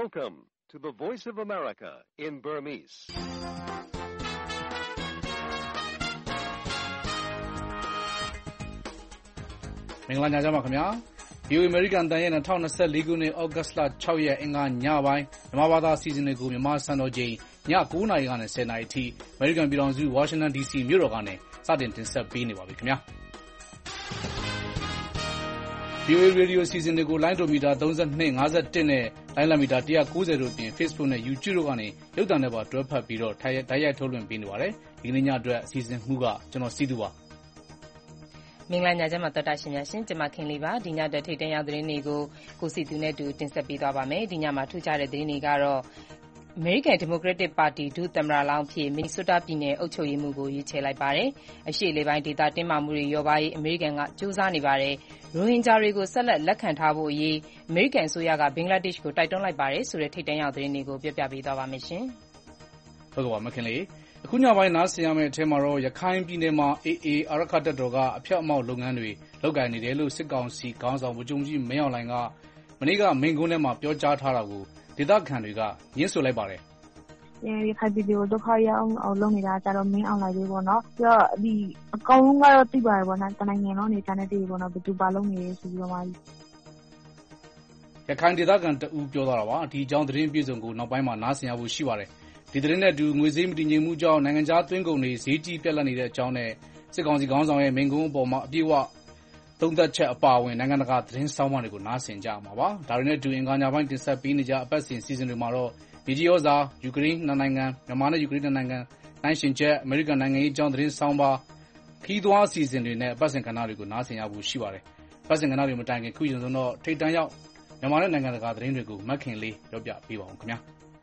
Welcome to the Voice of America in Burmese. ။မင်္ဂလာညချမ်းပါခင်ဗျာ။ VOA American တန်ရဲ့2024ခုနှစ်ဩဂတ်စ်လ6ရက်အင်္ဂါညပိုင်းမြန်မာဘာသာအစီအစဉ်တွေကိုမြန်မာစံတော်ချိန်ည9:00နာရီကနေ10:00နာရီအထိ American ပြည်ထောင်စု Washington DC မြို့တော်ကနေစတင်တင်ဆက်ပေးနေပါပြီခင်ဗျာ။ VOA Radio အစီအစဉ်တွေကိုလိုင်းဒိုမီတာ32 51နဲ့လိုင်းလမီတာ190တို့အပြင် Facebook နဲ့ YouTube တို့ကနေရုပ်သံနဲ့ပါတွဲဖက်ပြီးတော့တိုက်ရိုက်ထုတ်လွှင့်ပေးနေပါတယ်။ဒီကနေ့ညအတွက်အစီအစဉ်မှုကကျွန်တော်စီသူပါ။မင်္ဂလာညချမ်းပါတော်တာရှင်များရှင်ကျွန်မခင်လေးပါဒီညအတွက်ထိတ်တန့်ရောက်သတင်းတွေကိုကိုစီသူနဲ့တူတင်ဆက်ပေးသွားပါမယ်ဒီညမှာထူးခြားတဲ့သတင်းတွေကတော့အမေရိကန်ဒီမိုကရက်တစ်ပါတီဒုသမ္မတလောင်းဖြစ်မင်နီဆိုးတားပြည်နယ်အုပ်ချုပ်ရေးမှူးကိုရွေးချယ်လိုက်ပါတယ်အရှေ့လေပိုင်းဒေသတင်းမာမှုတွေရောပါရေးအမေရိကန်ကကြိုးစားနေပါတယ်ရိုဟင်ဂျာတွေကိုဆက်လက်ခံထားဖို့အရေးအမေရိကန်အစိုးရကဘင်္ဂလားဒေ့ရှ်ကိုတိုက်တွန်းလိုက်ပါတယ်ဆိုတဲ့ထိတ်တန့်ရောက်သတင်းတွေကိုပြောပြပေးသွားပါမယ်ရှင်ဟုတ်ကဲ့ပါမခင်လေးအခုညပိုင်းနားဆင်ရမယ့်အထက်မှာတော့ရခိုင်ပြည်နယ်မှာ AA အာရခတပ်တော်ကအဖျက်အမှောက်လုပ်ငန်းတွေလုပ်ကိုင်နေတယ်လို့စစ်ကောင်စီခေါင်းဆောင်ဗိုလ်ချုပ်ကြီးမင်းအောင်လှိုင်ကမနေ့ကမိန့်ခွန်းထဲမှာပြောကြားထားတာကိုဒေသခံတွေကညှင်းဆိုလိုက်ပါတယ်ရခိုင်ပြည်ကိုဒုက္ခရောက်အောင်လုပ်နေတာကြတော့မင်းအောင်လှိုင်လေးပေါ့နော်ပြီးတော့ဒီအကောင်လုံးကတော့သိပါတယ်ပေါ့နော်တနိုင်ငံလုံးနေချမ်းတဲ့တည်းပေါ့နော်ဘယ်သူပါလုံးနေဆိုပြီးတော့မှရခိုင်ဒေသခံတဦးပြောသွားတာပါဒီအကြောင်းသတင်းပြည့်စုံကိုနောက်ပိုင်းမှာနားဆင်ရဖို့ရှိပါတယ်ဒီသတင်းနဲ့အတူငွေဈေးမတည်ငြိမ်မှုကြောင့်နိုင်ငံခြားသွင်းကုန်တွေဈေးကြီးပြတ်လပ်နေတဲ့အကြောင်းနဲ့စစ်ကောင်စီခေါင်းဆောင်ရဲ့မိန့်ခွန်းအပေါ်မှာအပြည့်အဝသုံးသပ်ချက်အပါအဝင်နိုင်ငံတကာသတင်းဆောင်းပါးတွေကိုနားဆင်ကြရမှာပါဒါတွေနဲ့အတူအင်္ဂါညပိုင်းတင်ဆက်ပေးနေကြအပတ်စဉ်စီစဉ်တွေမှာတော့မြေကြီးဩဇာယူကရိန်းနိုင်ငံမြန်မာနဲ့ယူကရိန်းနိုင်ငံနိုင်ရှင်ချက်အမေရိကန်နိုင်ငံရေးအကြောင်းသတင်းဆောင်းပါးခီးသွွားအစီအစဉ်တွေနဲ့အပတ်စဉ်ကဏ္ဍတွေကိုနားဆင်ရဖို့ရှိပါတယ်အပတ်စဉ်ကဏ္ဍတွေမတိုင်ခင်ခုရင်ဆုံးတော့ထိတ်တန့်ရောက်မြန်မာနဲ့နိုင်ငံတကာသတင်းတွေကိုမခင်လေးပြောပြပေးပါဦးခင်ဗျာ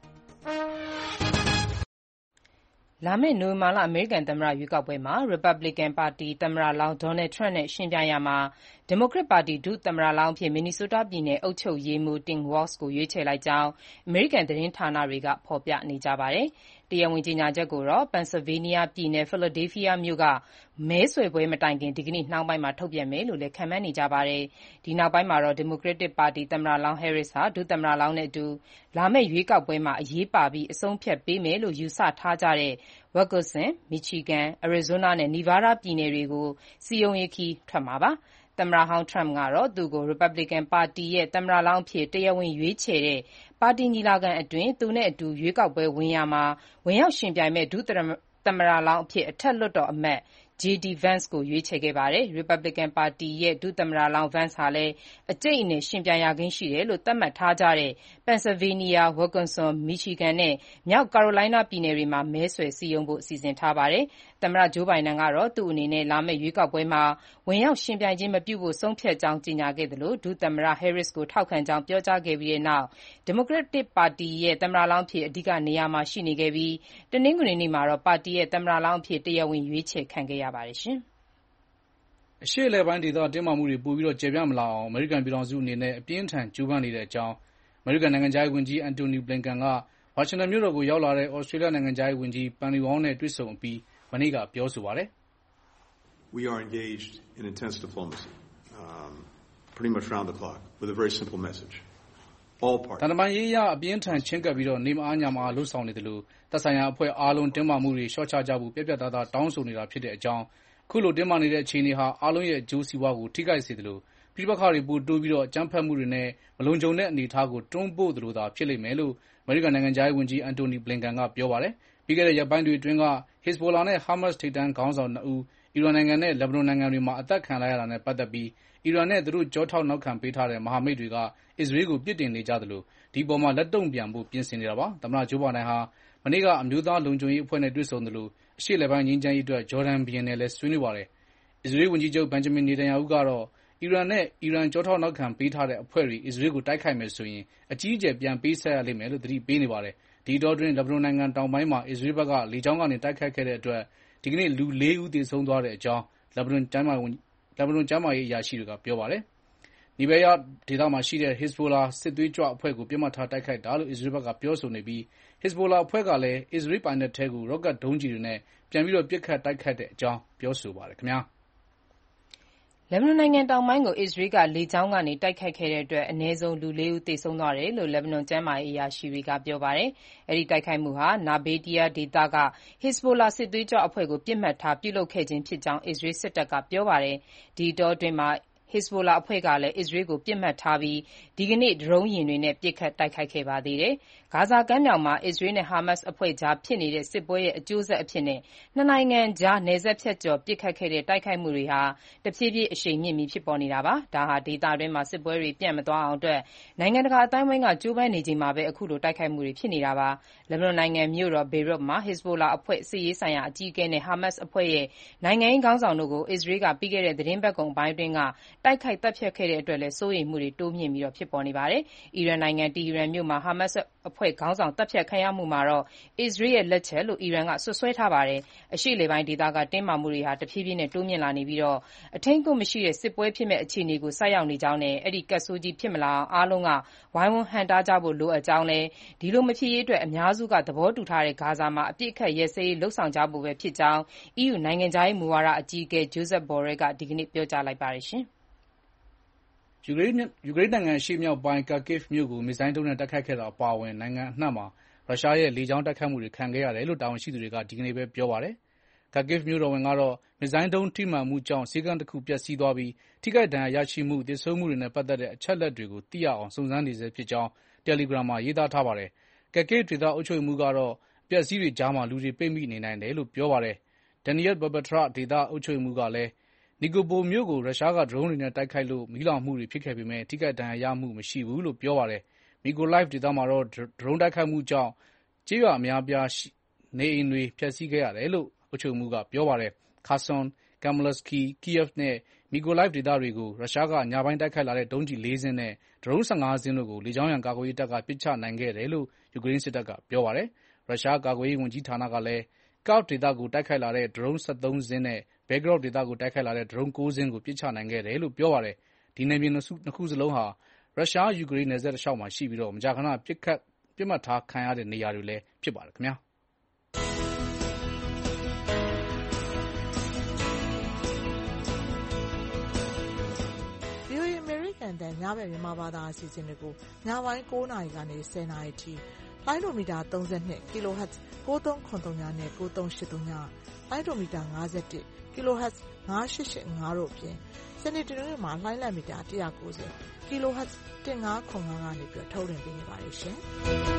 လာမယ့်နိုဝင်ဘာလအမေရိကန်သမ္မတရွေးကောက်ပွဲမှာ Republican ပါတီသမ္မတလောင်း Donald Trump နဲ့ယှဉ်ပြိုင်ရာမှာ Democrat ပါတီဒုသမ္မတလောင်းအဖြစ်မင်နီဆိုးတားပြည်နယ်အုပ်ချုပ်ရေးမှူး Tim Walz ကိုရွေးချယ်လိုက်ကြောင်းအမေရိကန်သတင်းဌာနတွေကဖော်ပြနေကြပါတယ်။တရားဝင်ကြေညာချက်ကိုတော့ Pennsylvania ပြည်နယ် Philadelphia မြို့ကမဲဆွယ်ပွဲမတိုင်ခင်ဒီကနေ့နှောင်းပိုင်းမှာထုတ်ပြန်မယ်လို့လည်းခန့်မှန်းနေကြပါတယ်။ဒီနောက်ပိုင်းမှာတော့ Democratic ပါတီသမ္မတလောင်း Harris ဟာဒုသမ္မတလောင်းနဲ့အတူလာမယ့်ရွေးကောက်ပွဲမှာအရေးပါပြီးအဆုံးအဖြတ်ပေးမယ်လို့ယူဆထားကြတဲ့ Wisconsin, Michigan, Arizona နဲ့ Nevada ပြည်နယ်တွေကိုစည်းရုံးရေးခရီးထွက်မှာပါ။သမ္မတဟောင်း Trump ကတော့သူ့ကို Republican ပါတီရဲ့သမ္မတလောင်းအဖြစ်တရားဝင်ရွေးချယ်တဲ့ပါတီညီလာခံအတွင်းသူနဲ့အတူရွေးကောက်ပွဲဝင်ရာမှာဝင်ရောက်ယှဉ်ပြိုင်မယ့်ဒုသမ္မတလောင်းအဖြစ်အထက်လွှတ်တော်အမတ် JD Vance ကိုရွေးချယ်ခဲ့ပါတယ်။ Republican ပါတီရဲ့ဒုသမ္မတလောင်း Vance ဟာလည်းအကြိတ်အနယ်ယှဉ်ပြိုင်ရကိန်းရှိတယ်လို့သတ်မှတ်ထားကြတဲ့ Pennsylvania, Wisconsin, Michigan နဲ့မြောက် Carolina ပြည်နယ်တွေမှာမဲဆွယ်စည်းရုံးဖို့စီစဉ်ထားပါတယ်။သမ္မတ Joe Biden ကတော့သူ့အနေနဲ့လာမယ့်ရွေးကောက်ပွဲမှာဝင်ရောက်ယှဉ်ပြိုင်ခြင်းမပြုဖို့ဆုံးဖြတ်ကြောင်းကြေညာခဲ့သလိုဒုသမ္မတ Harris ကိုထောက်ခံကြောင်းပြောကြားခဲ့ပြီးနောက် Democratic ပါတီရဲ့သမ္မတလောင်းအဖြစ်အဓိကနေရာမှာရှိနေခဲ့ပြီးတနင်္ဂနွေနေ့မှာတော့ပါတီရဲ့သမ္မတလောင်းအဖြစ်တရားဝင်ရွေးချယ်ခံခဲ့ရပါတယ်။အရှေ့အလယ်ပိုင်းဒေသတင်းမာမှုတွေပိုပြီးတော့ကျယ်ပြန့်မလာအောင်အမေရိကန်ပြည်ထောင်စုအနေနဲ့အပြင်းထန်ကြိုးပမ်းနေတဲ့အကြောင်းအမေရိကန်နိုင်ငံခြားရေးဝန်ကြီးအန်တိုနီဘလင်ကန်ကဝါရှင်တန်မြို့တော်ကိုရောက်လာတဲ့ဩစတြေးလျနိုင်ငံခြားရေးဝန်ကြီးပန်နီဝေါင်းနဲ့တွေ့ဆုံအပြီးမနေ့ကပြောဆိုပါတယ်။ We are engaged in intense diplomacy, pretty much round the clock, with a very simple message. All parties. တန်တမာရေးအရအပြင်းထန်ချင်းကပ်ပြီးတော့နေမအားညာမအားလှုပ်ဆောင်နေတယ်လို့သက်ဆိုင်ရာအဖွဲ့အားလုံးတင်းမာမှုတွေလျှော့ချကြဖို့ပြတ်ပြတ်သားသားတောင်းဆိုနေတာဖြစ်တဲ့အကြောင်းခုလိုတင်းမာနေတဲ့အခြေအနေဟာအားလုံးရဲ့အကျိုးစီးပွားကိုထိခိုက်စေတယ်လို့ပြည်ပခါတွေပိုတိုးပြီးတော့အကြမ်းဖက်မှုတွေနဲ့မလုံခြုံတဲ့အနေအထားကိုတွန်းပို့သလိုသာဖြစ်လိမ့်မယ်လို့အမေရိကန်နိုင်ငံခြားရေးဝန်ကြီးအန်တိုနီဘလင်ကန်ကပြောပါတယ်။ပြီးခဲ့တဲ့ရက်ပိုင်းတွေအတွင်းက Hezbollah နဲ့ Hamas ထိပ်တန်းခေါင်းဆောင်2ဦးအီရန်နိုင်ငံနဲ့လက်ဘနွန်နိုင်ငံတွေမှာအသက်ခံလိုက်ရတာနဲ့ပတ်သက်ပြီးအီရန်နဲ့သူတို့ကြောထောက်နောက်ခံပေးထားတဲ့မဟာမိတ်တွေကအစ္စရေးကိုပြစ်တင်နေကြသလိုဒီပေါ်မှာလက်တုံ့ပြန်ဖို့ပြင်ဆင်နေတာပါ။သမ္မတဂျိုးဘိုင်ဒန်ဟာမနေ့ကအမျိုးသားလုံခြုံရေးအဖွဲ့နဲ့တွေ့ဆုံသလိုအရှေ့အလယ်ပိုင်းငြိမ်းချမ်းရေးအတွက်ဂျော်ဒန်ဘုရင်နဲ့လည်းဆွေးနွေးပါတယ်။အစ္စရေးဝန်ကြီးချုပ်ဘန်ဂျမင်နေတန်ယာဟုကတော့အီရန်နဲ့အီရန်ကြောထောက်နောက်ခံပေးထားတဲ့အဖွဲ့တွေအစ္စရေးကိုတိုက်ခိုက်မယ်ဆိုရင်အကြီးအကျယ်ပြန်ပေးဆပ်ရလိမ့်မယ်လို့သတိပေးနေပါတယ်။ဒီအတောအတွင်းလက်ဘနွန်နိုင်ငံတောင်ပိုင်းမှာအစ္စရေးဘက်ကလေကြောင်းကနေတိုက်ခိုက်ခဲ့တဲ့အတွက်ဒီကနေ့လူ4ဦးသေဆုံးသွားတဲ့အကြောင်းလက်ဘနွန်ကျန်းမာရေးအရာရှိတွေကပြောပါတယ်။နီဘယ်ယာဒေသမှာရှိတဲ့ Hezbollah စစ်သွေးကြွအဖွဲ့ကိုပစ်မှတ်ထားတိုက်ခိုက်တာလို့အစ္စရေးဘက်ကပြောဆိုနေပြီး Hezbollah အဖွဲ့ကလည်းအစ္စရေးပိုင်နက်ထဲကိုရော့ကတ်ဒုံးကျည်တွေနဲ့ပြန်ပြီးတော့ပစ်ခတ်တိုက်ခိုက်တဲ့အကြောင်းပြောဆိုပါတယ်ခင်ဗျာ။လက်ဘနွန်နိုင်ငံတောင်ပိုင်းကိုအစ္စရေးကလေကြောင်းကနေတိုက်ခိုက်ခဲ့တဲ့အတွက်အနည်းဆုံးလူ 4 ဦးသေဆုံးသွားတယ်လို့လက်ဘနွန်ကျန်းမာရေးအရာရှိတွေကပြောပါတယ်။အဲဒီတိုက်ခိုက်မှုဟာ Nabatieh ဒေသက Hezbollah စစ်သွေးကြွအဖွဲ့ကိုပစ်မှတ်ထားပြုလုပ်ခဲ့ခြင်းဖြစ်ကြောင်းအစ္စရေးစစ်တပ်ကပြောပါတယ်။ဒီအတောအတွင်းHezbollah အဖွဲ့ကလည်းအစ္စရေးကိုပစ်မှတ်ထားပြီးဒီကနေ့ဒရုန်းယာဉ်တွေနဲ့ပစ်ခတ်တိုက်ခိုက်ခဲ့ပါသေးတယ်။ဂါဇာကမ်းမြောင်မှာအစ္စရေးနဲ့ဟာမတ်စ်အဖွဲ့ကြားဖြစ်နေတဲ့စစ်ပွဲရဲ့အကျိုးဆက်အဖြစ်နှစ်နိုင်ငံကြားနယ်စပ်ဖြတ်ကျော်ပစ်ခတ်ခဲ့တဲ့တိုက်ခိုက်မှုတွေဟာတဖြည်းဖြည်းအရှိန်မြင့်ပြီးဖြစ်ပေါ်နေတာပါ။ဒါဟာဒေသတွင်းမှာစစ်ပွဲတွေပြန့်မသွားအောင်အတွက်နိုင်ငံတကာအသိုင်းအဝိုင်းကကြိုးပမ်းနေချိန်မှာပဲအခုလိုတိုက်ခိုက်မှုတွေဖြစ်နေတာပါ။လက်ဘနွန်နိုင်ငံမြို့တော်ဘေရွတ်မှာ Hezbollah အဖွဲ့စစ်ရေးဆိုင်ရာအကြီးအကဲနဲ့ဟာမတ်စ်အဖွဲ့ရဲ့နိုင်ငံရေးခေါင်းဆောင်တို့ကိုအစ္စရေးကပြီးခဲ့တဲ့သီတင်းပတ်ကုန်ပိုင်းအတွင်းကတိုက်ခိုက်သတ်ဖြတ်ခဲ့တဲ့အတွက်လည်းစိုးရိမ်မှုတွေတိုးမြင့်ဖြစ်ပေါ်နေပါတယ်။အီရန်နိုင်ငံတီဟီရန်မြို့မှာဟာမတ်စ်အဖွဲ့ခေါင်းဆောင်သတ်ဖြတ်ခံရမှုမှာတော့အစ္စရေးရဲ့လက်ချက်လို့အီရန်ကစွပ်စွဲထားပါတယ်။အရှေ့အလယ်ပိုင်းဒေသကတင်းမာမှုတွေဟာတဖြည်းဖြည်းတိုးမြင့်လာနေပြီးအထိမ်းအကွပ်မရှိတဲ့စစ်ပွဲဖြစ်မယ့်အခြေအနေကိုဆိုက်ရောက်နေကြောင်းနဲ့အဲဒီကပ်ဆိုးကြီးဖြစ်မလာအောင်အားလုံးကဝိုင်းဝန်းဟန့်တားကြဖို့လိုအပ်ကြောင်းလည်းဒီလိုမဖြစ်ရေးအတွက်အများစုကသဘောတူထားတဲ့ဂါဇာမှာအပစ်အခတ်ရပ်စဲရေးလုပ်ဆောင်ကြဖို့ပဲဖြစ်ကြောင်း EU နိုင်ငံခြားရေးမူဝါဒအကြီးအကဲ Josep Borrell ကဒီကနေ့ပြောကြားလိုက်ပါတယ်။ယူကရိန်းနိုင်ငံအရှေ့မြောက်ပိုင်း Kharkiv မြို့ကိုမစ်ဇိုင်းဒုံးနဲ့တိုက်ခိုက်ခဲ့တာအပါအဝင်နိုင်ငံအနှံ့မှာရုရှားရဲ့လေကြောင်းတိုက်ခိုက်မှုတွေခံခဲ့ရတယ်လို့တာဝန်ရှိသူတွေကဒီကနေ့ပဲပြောပါတယ်။ Kharkiv မြို့တော်ဝန်ကတော့မစ်ဇိုင်းဒုံးထိမှန်မှုကြောင့်ဆေးခန်းတခုပျက်စီးသွားပြီးထိခိုက်ဒဏ်ရာရရှိမှုသေဆုံးမှုတွေနဲ့ပတ်သက်တဲ့အချက်အလက်တွေကိုသိရအောင်စုံစမ်းနေဆဲဖြစ်ကြောင်းတယ်လီဂရမ်မှာရေးသားထားပါတယ်။ Kharkiv ဒေသအုပ်ချုပ်ရေးမှူးကတော့အပျက်အစီးတွေကြားမှာလူတွေပိတ်မိနေနိုင်တယ်လို့ပြောပါတယ်။ Daniil Barbatra ဒေသအုပ်ချုပ်ရေးမှူးကလည်း Nikopol မြို့ကိုရုရှားကဒရုန်းတွေနဲ့တိုက်ခိုက်လို့မီးလောင်မှုတွေဖြစ်ခဲ့ပေမဲ့ထိခိုက်ဒဏ်ရာရမှုမရှိဘူးလို့ပြောပါတယ်။ Mykolaiv ဒေသမှာတော့ဒရုန်းတိုက်ခိုက်မှုကြောင့်ကျေးရွာအများအပြားနေအိမ်တွေပျက်စီးခဲ့ရတယ်လို့အုပ်ချုပ်ရေးမှူးကပြောပါတယ်။ Kherson, Khmelnytskyi, Kyiv နဲ့ Mykolaiv ဒေသတွေကိုရုရှားကညပိုင်းတိုက်ခိုက်လာတဲ့ဒုံးကျည် 4 စင်းနဲ့ဒရုန်း 15 စင်းတို့ကိုလေကြောင်းရန်ကာကွယ်ရေးတပ်ကပစ်ချနိုင်ခဲ့တယ်လို့ယူကရိန်းစစ်တပ်ကပြောပါတယ်။ ရုရှားကာကွယ်ရေးဝန်ကြီးဌာနကလည်း Kyiv ဒေသကိုတိုက်ခိုက်လာတဲ့ဒရုန်း 13 စင်းနဲ့ Belgorod ဒေသကိုတိုက်ခိုက်လာတဲ့ဒရုန်း 9 စင်းကိုပစ်ချနိုင်ခဲ့တယ်လို့ပြောပါတယ်။ ဒီနယ်မြေနှစ်ခုစလုံးဟာရုရှား-ယူကရိန်းနယ်စပ်တလျှောက်မှာရှိပြီးမကြာခဏပစ်မှတ်ထားခံရတဲ့နေရာတွေလည်းဖြစ်ပါတယ်ခင်ဗျာ။ VOA အမေရိကန်အသံညဘက်မြန်မာဘာသာအစီအစဉ်တွေကိုညပိုင်း 9 နာရီကနေ 10 နာရီထိလိုင်းဒိုမီတာ 32 kHz 9373နဲ့ 9383 လိုင်းဒိုမီတာ 51 kHz 9885တို့အပြင်စနေတနင်္ဂနွေမှာလိုင်းလံမီတာ 190 kHz 1505ကနေထုတ်လွှင့်ပေးနေပါတယ်ရှင်။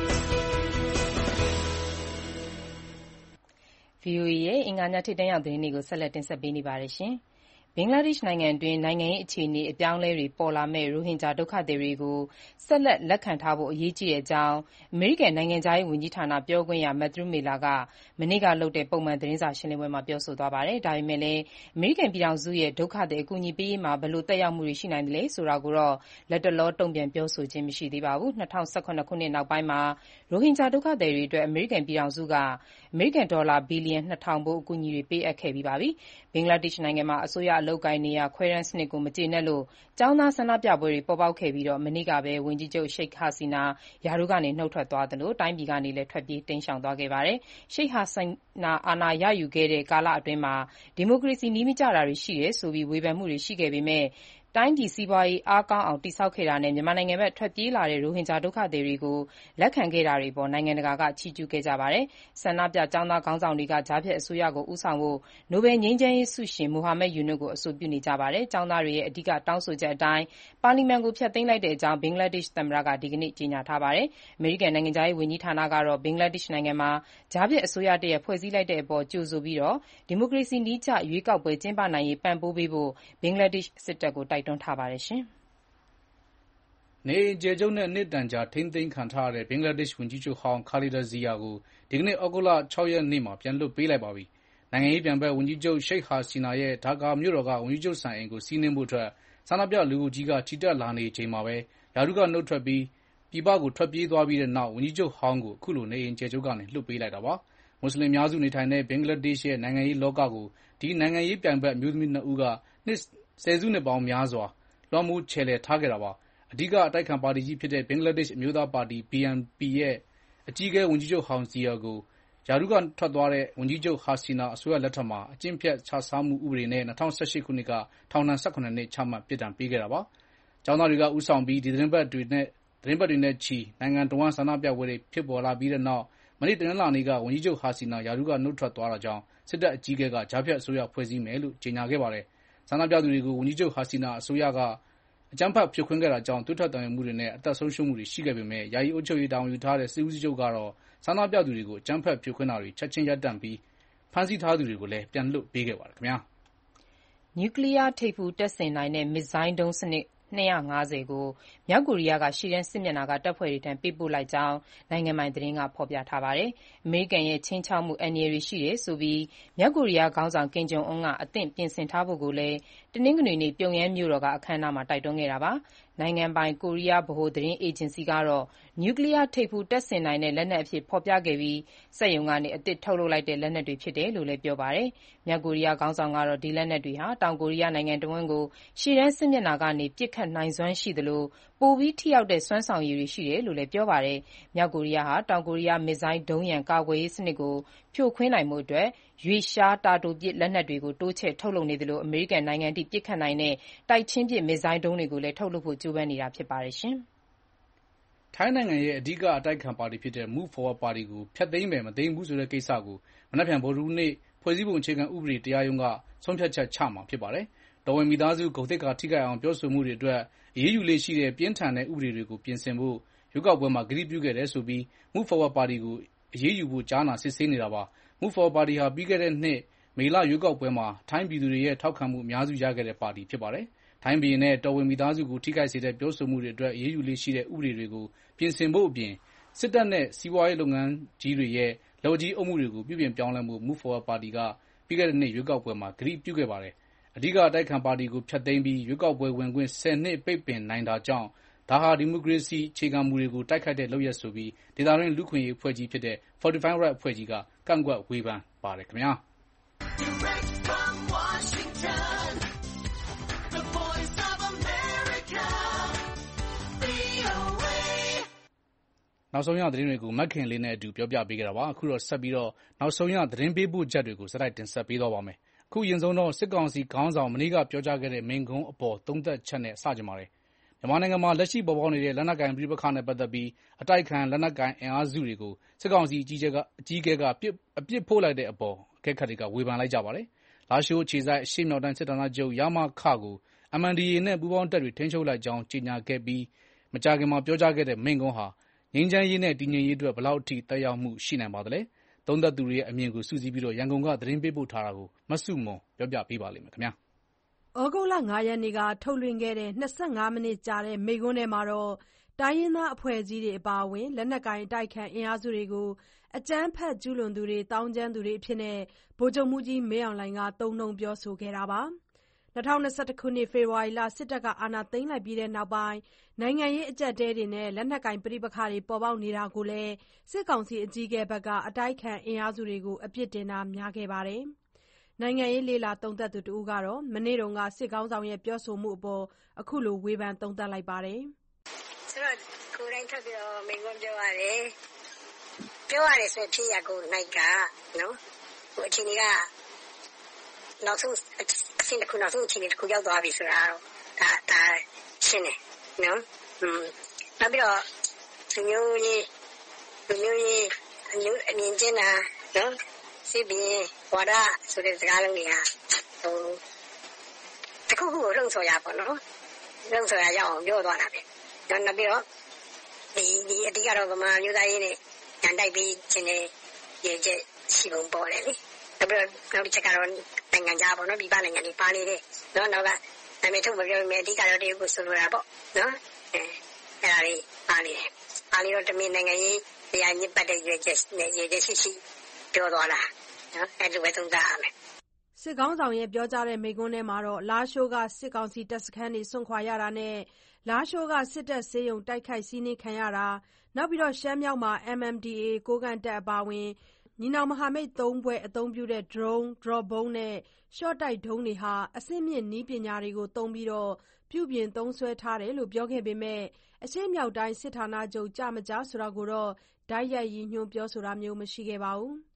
VOA ရဲ့အင်္ဂါညထိပ်တန်းရောက်သတင်းတွေကိုဆက်လက်တင်ဆက်ပေးနေပါတယ်။ ဘင်္ဂလားဒေ့ရှ်နိုင်ငံတွင်းနိုင်ငံရေးအခြေအနေအပြောင်းအလဲတွေပေါ်လာမယ့်ရိုဟင်ဂျာဒုက္ခသည်တွေကိုဆက်လက်လက်ခံထားဖို့အရေးကြီးကြောင်းအမေရိကန်နိုင်ငံခြားရေးဝန်ကြီးဌာနပြောခွင့်ရ Matthew Miller ကမနေ့ကလုပ်တဲ့ပုံမှန်သတင်းစာရှင်းလင်းပွဲမှာပြောဆိုသွားပါတယ်။ ဒါပေမဲ့လည်းအမေရိကန်ပြည်ထောင်စုရဲ့ဒုက္ခသည်အကူအညီပေးရေးမှာဘယ်လိုသက်ရောက်မှုတွေရှိနိုင်သလဲဆိုတာကိုတော့လတ်တလောတုံ့ပြန်ပြောဆိုခြင်းမရှိသေးပါဘူး။ ၂၀၁၇ ခုနှစ်နောက်ပိုင်းမှာရိုဟင်ဂျာဒုက္ခသည်တွေအတွက်အမေရိကန်ပြည်ထောင်စုကအမေရိကန်ဒေါ်လာဘီလီယံ 2,000 ဖိုးအကူအညီတွေပေးအပ်ခဲ့ပြီးပါပြီ။ ဘင်္ဂလားဒေ့ရှ်နိုင်ငံမှာအစိုးရအလုပ်အကိုင်နေရာခွဲတမ်းစနစ်ကိုမကျေနပ်လို့ကျောင်းသားဆန္ဒပြပွဲတွေပေါ်ပေါက်ခဲ့ပြီးမနေ့ကပဲဝန်ကြီးချုပ် Sheikh Hasina ရာထူးကနေနုတ်ထွက်သွားသလိုတိုင်းပြည်ကနေလည်းထွက်ပြေးတိမ်းရှောင်သွားခဲ့ပါတယ်။ Sheikh Hasina အာဏာရယူခဲ့တဲ့ကာလအတွင်း ဒီမိုကရေစီနည်းမကျတာတွေရှိတယ်ဆိုပြီးဝေဖန်မှုတွေရှိခဲ့ပေမဲ့တိုင်းပြည်စီးပွားရေးအားကောင်းအောင်တည်ဆောက်ခဲ့တာနဲ့မြန်မာနိုင်ငံဘက်ထွက်ပြေးလာတဲ့ရိုဟင်ဂျာဒုက္ခသည်တွေကိုလက်ခံခဲ့တာတွေအပေါ်နိုင်ငံတကာကချီးကျူးခဲ့ကြပါတယ်။ ဆန္ဒပြကျောင်းသားခေါင်းဆောင်တွေကကြားဖြတ်အစိုးရကိုဦးဆောင်ဖို့နိုဘယ်ငြိမ်းချမ်းရေးဆုရှင် Muhammad Yunus ကိုအဆိုပြုနေကြပါတယ်။ ကျောင်းသားတွေရဲ့အဓိကတောင်းဆိုချက်အတိုင်းပါလီမန်ကိုဖျက်သိမ်းလိုက်ကြောင်းဘင်္ဂလားဒေ့ရှ်သမ္မတကဒီကနေ့ကြေညာထားပါတယ်။ အမေရိကန်နိုင်ငံခြားရေးဝန်ကြီးဌာနကတော့ဘင်္ဂလားဒေ့ရှ်နိုင်ငံမှာကြားဖြတ်အစိုးရတရပ်ဖွဲ့စည်းလိုက်တဲ့အပေါ်ကြိုဆိုပြီးဒီမိုကရေစီနည်းကျရွေးကောက်ပွဲကျင်းပနိုင်ရေးပံ့ပိုးပေးဖို့ဘင်္ဂလားဒေ့ရှ်စစ်တပ်ကိုတိုက်တွန်းထားပါတယ်။နေအိမ်အကျယ်ချုပ်နဲ့နှစ်အတန်ကြာထိန်းသိမ်းခံထားရတဲ့ဘင်္ဂလားဒေ့ရှ်ဝန်ကြီးချုပ်ဟောင်း Khaleda Zia ကိုဒီကနေ့ဩဂုတ်လ 6 ရက်နေ့မှာပြန်လွှတ်ပေးလိုက်ပါပြီ။ နိုင်ငံရေးပြိုင်ဘက်ဝန်ကြီးချုပ် Sheikh Hasina ရဲ့ဒါကာမြို့တော်ကဝန်ကြီးချုပ်စံအိမ်ကိုစီးနင်းဖို့ဆန္ဒပြလူအုပ်ကြီးကချီတက်လာနေချိန်မှာပဲရာထူးကနုတ်ထွက်ပြီးပြည်ပကိုထွက်ပြေးသွားပြီးတဲ့နောက်ဝန်ကြီးချုပ်ဟောင်းကိုအခုလိုနေအိမ်အကျယ်ချုပ်ကနေလွှတ်ပေးလိုက်တာပါ။ မွတ်ဆလင်အများစုနေထိုင်တဲ့ဘင်္ဂလားဒေ့ရှ်ရဲ့နိုင်ငံရေးလောကကိုဒီနိုင်ငံရေးပြိုင်ဘက်အမျိုးသမီးနှစ်ဦးကဆယ်စုနှစ်ပေါင်းများစွာလွှမ်းမိုးခြယ်လှယ်ထားခဲ့တာပါ။ အဓိကအတိုက်အခံပါတီကြီးဖြစ်တဲ့ဘင်္ဂလားဒေ့ရှ်အမျိုးသားပါတီ BNP ရဲ့အကြီးအကဲဝန်ကြီးချုပ်ဟောင်း Zia ကိုရာထူးကထွက်သွားတဲ့ဝန်ကြီးချုပ်ဟာစီနာအစိုးရလက်ထက်မှာအကျင့်ပျက်ခြစားမှုဥပဒေနဲ့2018ခုနှစ်ကထောင်ဒဏ်17နှစ်ချမှတ်ပြစ်ဒဏ်ပေးခဲ့တာပါ။ကျောင်းသားတွေကဦးဆောင်ပြီးဒီသတင်းပတ်တွေနဲ့ချီနိုင်ငံတဝန်းဆန္ဒပြပွဲတွေဖြစ်ပေါ်လာပြီးတဲ့နောက်မနေ့တနင်္လာနေ့ကဝန်ကြီးချုပ်ဟာစီနာရာထူးကနှုတ်ထွက်သွားတာကြောင့်စစ်တပ်အကြီးအကဲကကြားဖြတ်အစိုးရဖွဲ့စည်းမယ်လို့ကြေညာခဲ့ပါတယ်။ဆန္ဒပြသူတွေကိုဝန်ကြီးချုပ်ဟာစီနာအစိုးရကအကြမ်းဖက်ဖြိုခွင်းခဲ့တာကြောင့်သွေးထွက်သံယိုမှုတွေနဲ့အသက်ဆုံးရှုံးမှုတွေရှိခဲ့ပေမယ့်ယာယီအုပ်ချုပ်ရေးတာဝန်ယူထားတဲ့စစ်ဦးစီးချုပ်ကတော့ဆန္ဒပြသူတွေကိုအကြမ်းဖက်ဖြိုခွင်းတာတွေချက်ချင်းရပ်တန့်ပြီးဖမ်းဆီးထားသူတွေကိုလည်းပြန်လွှတ်ပေးခဲ့ပါတယ်။နျူကလီးယားထိပ်ဖူးတပ်ဆင်နိုင်တဲ့မစ်ဇိုင်းဒုံးစနစ်250ကိုမြောက်ကိုရီးယားကရှေ့တန်းစစ်မျက်နှာကတပ်ဖွဲ့တွေထံပေးပို့လိုက်ကြောင်းနိုင်ငံပိုင်သတင်းကဖော်ပြထားပါတယ်။အမေရိကန်ရဲ့ခြိမ်းခြောက်မှုအန္တရာယ်တွေရှိတယ်ဆိုပြီးမြောက်ကိုရီးယားခေါင်းဆောင်ကင်ဂျုံအွန်းကအသင့်ပြင်ဆင်ထားဖို့ကိုလည်းတနင်္ဂနွေနေ့ပြုံယမ်းမြို့တော်ကအခမ်းအနားမှာတိုက်တွန်းခဲ့တာပါ။နိုင်ငံပိုင်ကိုရီးယားဗဟိုသတင်းအေဂျင်စီကတော့နျူကလီးယားထိပ်ဖူးတပ်ဆင်နိုင်တဲ့လက်နက်အဖြစ်ဖော်ပြခဲ့ပြီးစက်ရုံကနေအသစ်ထုတ်လုပ်လိုက်တဲ့လက်နက်တွေဖြစ်တယ်လို့လည်းပြောပါတယ်။မြောက်ကိုရီးယားခေါင်းဆောင်ကတော့ဒီလက်နက်တွေဟာတောင်ကိုရီးယားနိုင်ငံတဝန်းကိုရှေ့တန်းစစ်မျက်နှာကနေပစ်ခတ်နိုင်စွမ်းရှိသလိုပိုပြီးထိရောက်တဲ့စွမ်းဆောင်ရည်တွေရှိတယ်လို့လည်းပြောပါတယ်။မြောက်ကိုရီးယားဟာတောင်ကိုရီးယားမစ်ဇိုင်းဒုံးရန်ကာကွယ်ရေးစနစ်ကိုဖြိုခွင်းနိုင်ဖို့အတွက်ရွေ့လျားတာတိုပစ်လက်နက်တွေကိုတိုးချဲ့ထုတ်လုပ်နေသလိုအမေရိကန်နိုင်ငံအထိပစ်ခတ်နိုင်တဲ့တိုက်ချင်းပစ်မစ်ဇိုင်းဒုံးတွေကိုလည်းထုတ်လုပ်ဖို့ကြိုးပမ်းနေတာဖြစ်ပါတယ်။ထိုင်းနိုင်ငံရဲ့အဓိကအတိုက်အခံပါတီဖြစ်တဲ့ Move Forward ပါတီကိုဖျက်သိမ်းမယ်မသိမ်းဘူးဆိုတဲ့ကိစ္စကိုမနက်ဖြန်ဗုဒ္ဓဟူးနေ့ဖွဲ့စည်းပုံအခြေခံဥပဒေတရားရုံးကဆုံးဖြတ်ချက်ချမှာဖြစ်ပါတယ်။တော်ဝင်မိသားစုဂုဏ်သိက္ခာထိခိုက်အောင်ပြောဆိုမှုတွေအတွက်အရေးယူလေ့ရှိတဲ့ပြင်းထန်တဲ့ဥပဒေတွေကိုပြင်ဆင်ဖို့ရွေးကောက်ပွဲမှာကတိပြုခဲ့တယ်ဆိုပြီး Move Forward ပါတီကိုအရေးယူဖို့ကြားနာစစ်ဆေးနေတာပါ။ Move Forward ပါတီဟာပြီးခဲ့တဲ့နှစ်မေလရွေးကောက်ပွဲမှာထိုင်းပြည်သူတွေရဲ့ထောက်ခံမှုအများစုရခဲ့တဲ့ပါတီဖြစ်ပါတယ်။ထိုင်းဘုရင်နဲ့တော်ဝင်မိသားစုကိုထိခိုက်စေတဲ့ပြောဆိုမှုတွေအတွက်အရေးယူလေ့ရှိတဲ့ဥပဒေတွေကိုပြင်ဆင်ဖို့အပြင်စစ်တပ်နဲ့စီးပွားရေးလုပ်ငန်းကြီးတွေရဲ့လက်ဝါးကြီးအုပ်မှုတွေကိုပြုပြင်ပြောင်းလဲဖို့ Move Forward ပါတီကပြီးခဲ့တဲ့နှစ်ရွေးကောက်ပွဲမှာကတိပြုခဲ့ပါတယ်။အဓိကအတိုက်အခံပါတီကိုဖျက်သိမ်းပြီးရွေးကောက်ပွဲဝင်ခွင့်10နှစ်ပိတ်ပင်နိုင်တာကြောင့်ဒါဟာဒီမိုကရေစီအခြေခံမူတွေကိုတိုက်ခိုက်တဲ့လုပ်ရပ်ဆိုပြီးဒေသတွင်းလူ့အခွင့်အရေးအဖွဲ့ကြီးဖြစ်တဲ့ Fortify Rights အဖွဲ့ကြီးကကန့်ကွက်ဝေဖန်ပါတယ်ခင်ဗျာ။နောက်ဆုံးရသတင်းတွေကိုမခင်လေးနဲ့အတူပြောပြပေးခဲ့တာပါ။အခုတော့ဆက်ပြီးနောက်ဆုံးရသတင်းပေးပို့ချက်တွေကိုဆက်တိုက်တင်ဆက်ပေးသွားပါမယ်။အခုအရင်ဆုံးတော့စစ်ကောင်စီခေါင်းဆောင်မနေ့ကပြောကြားခဲ့တဲ့မိန့်ခွန်းအပေါ်သုံးသပ်ချက်နဲ့စကြပါတယ်။မြန်မာနိုင်ငံမှာလက်ရှိပေါ်ပေါက်နေတဲ့လက်နက်ကိုင်ပဋိပက္ခနဲ့ပတ်သက်ပြီးအတိုက်အခံလက်နက်ကိုင်အင်အားစုတွေကိုစစ်ကောင်စီအကြီးအကဲကအပြစ်ဖို့လိုက်တဲ့အပေါ်အကဲခတ်တွေကဝေဖန်လိုက်ကြပါတယ်။လားရှိုးအခြေစိုက်အရှေ့မြောက်တိုင်းစစ်ဌာနချုပ် ကို MNDAA နဲ့ပူးပေါင်းတပ်တွေထိန်းချုပ်လိုက်ကြောင်းကြေညာခဲ့ပြီးမကြာခင်မှာပြောကြားခဲ့တဲ့မိန့်ခွန်းဟာငြိမ်းချမ်းရေးနဲ့တည်ငြိမ်ရေးအတွက်ဘယ်လောက်အထိသက်ရောက်မှုရှိနိုင်ပါသလဲ။သုံးသပ်သူတွေရဲ့အမြင်ကိုစုစည်းပြီးရန်ကုန်ကသတင်းပေးပို့ထားတာကိုမဆုမွန်ပြောပြပေးပါလိမ့်မယ်ခင်ဗျာ။ဩဂုတ်လ5ရက်နေ့ကထုတ်လွှင့်ခဲ့တဲ့25မိနစ်ကြာတဲ့မိန့်ခွန်းထဲမှာတော့တိုင်းရင်းသားအဖွဲ့အစည်းတွေအပါအဝင်လက်နက်ကိုင်အတိုက်အခံအင်အားစုတွေကိုအကြမ်းဖက်ကျူးလွန်သူတွေသောင်းကျန်းသူတွေအဖြစ်ဗိုလ်ချုပ်မှူးကြီးမင်းအောင်လှိုင်ကသုံးနှုန်းပြောဆိုခဲ့တာပါ။2021ခုနှစ်ဖေဖော်ဝါရီလစစ်တပ်ကအာဏာသိမ်းလိုက်ပြီးနောက်ပိုင်းနိုင်ငံရေးအကျပ်အတည်းတွေနဲ့လက်နက်ကိုင်ပဋိပက္ခတွေပေါ်ပေါက်နေတာကိုလည်းစစ်ကောင်စီအကြီးအကဲကအတိုက်အခံအင်အားစုတွေကိုအပြစ်တင်တာများခဲ့ပါတယ်။နိုင်ငံရေးလေ့လာသုံးသပ်သူတဦးကတော့မနေ့ကစစ်ခေါင်းဆောင်ရဲ့ပြောဆိုမှုအပေါ်အခုလိုဝေဖန်သုံးသပ်လိုက်ပါတယ်။ဆိုတော့ကိုယ်တိုင်ထပ်ပြီးတော့မိန့်ခွန်းပြောရတယ်ဆိုဖြစ်ရကိုနိုင်ကနော်ဟိုအချိန်ကနောက်ဆုံးအဆင့်တစ်ခုနောက်ဆုံးအချိန်တစ်ခုရောက်သွားပြီဆိုတာတော့ဒါရှင်းတယ်နော်နောက်ပြီးတော့လူမျိုးရေးအမြင်ကျင်းတာနော်စီးပြီးဝါဒဆိုတဲ့စကားလုံးတွေကဟိုတခုခုကိုလှုံ့ဆော်ရပါတော့လှုံ့ဆော်ရအောင်ပြောသွားတာပဲနောက်ပြီးတော့ဒီအတိကတော့ဗမာမျိုးသားရေးနဲ့ညှန်တိုက်ပြီးခြင်းနဲ့ရေချက်ရှိပုံပေါ်တယ်လေနောက်တစ်ချက်ကတော့နိုင်ငံခြားပေါ့နော်ပြည်ပနိုင်ငံတွေပါနေတယ်နော်နောက်ကနာမည်ထုတ်မပြောမယ်အဓိကတော့တရုတ်ကိုဆိုလိုတာပေါ့နော်အဲ့ဒါလေးပါနေတယ်အားလေးတော့တမင်နိုင်ငံရေးတရားညစ်ပတ်တဲ့ရွေးချက်နဲ့ရေချက်ရှိပြောသွားတာနော်အဲ့လိုပဲသုံးသပ်ရမယ်စစ်ကောင်ဆောင်ရဲ့ပြောကြားတဲ့မိန့်ခွန်းထဲမှာတော့လားရှိုးကစစ်ကောင်စီတပ်စခန်းတွေစွန့်ခွာရတာနဲ့လားရှိုးကစစ်တပ်ဆေးရုံတိုက်ခိုက်စီးနင်းခံရတာနောက်ပြီးတော့ရှမ်းမြောက်မှာ MNDAA ကိုးကန့်တပ်အပါအဝင်ညီနောင်မဟာမိတ်3ဘွဲ့အသုံးပြုတဲ့ droneဗုံးနဲ့ရှော့တိုက်ဒုံးတွေဟာအဆင့်မြင့်နည်းပညာတွေကိုသုံးပြီးပြုပြင်သုံးစွဲထားတယ်လို့ပြောခဲ့ပေမဲ့အရှေ့မြောက်တိုင်းစစ်ဌာနချုပ်ကြမကြဆိုတာကိုတော့တိုက်ရိုက်ရည်ညွှန်းပြောဆိုတာမျိုးမရှိခဲ့ပါဘူး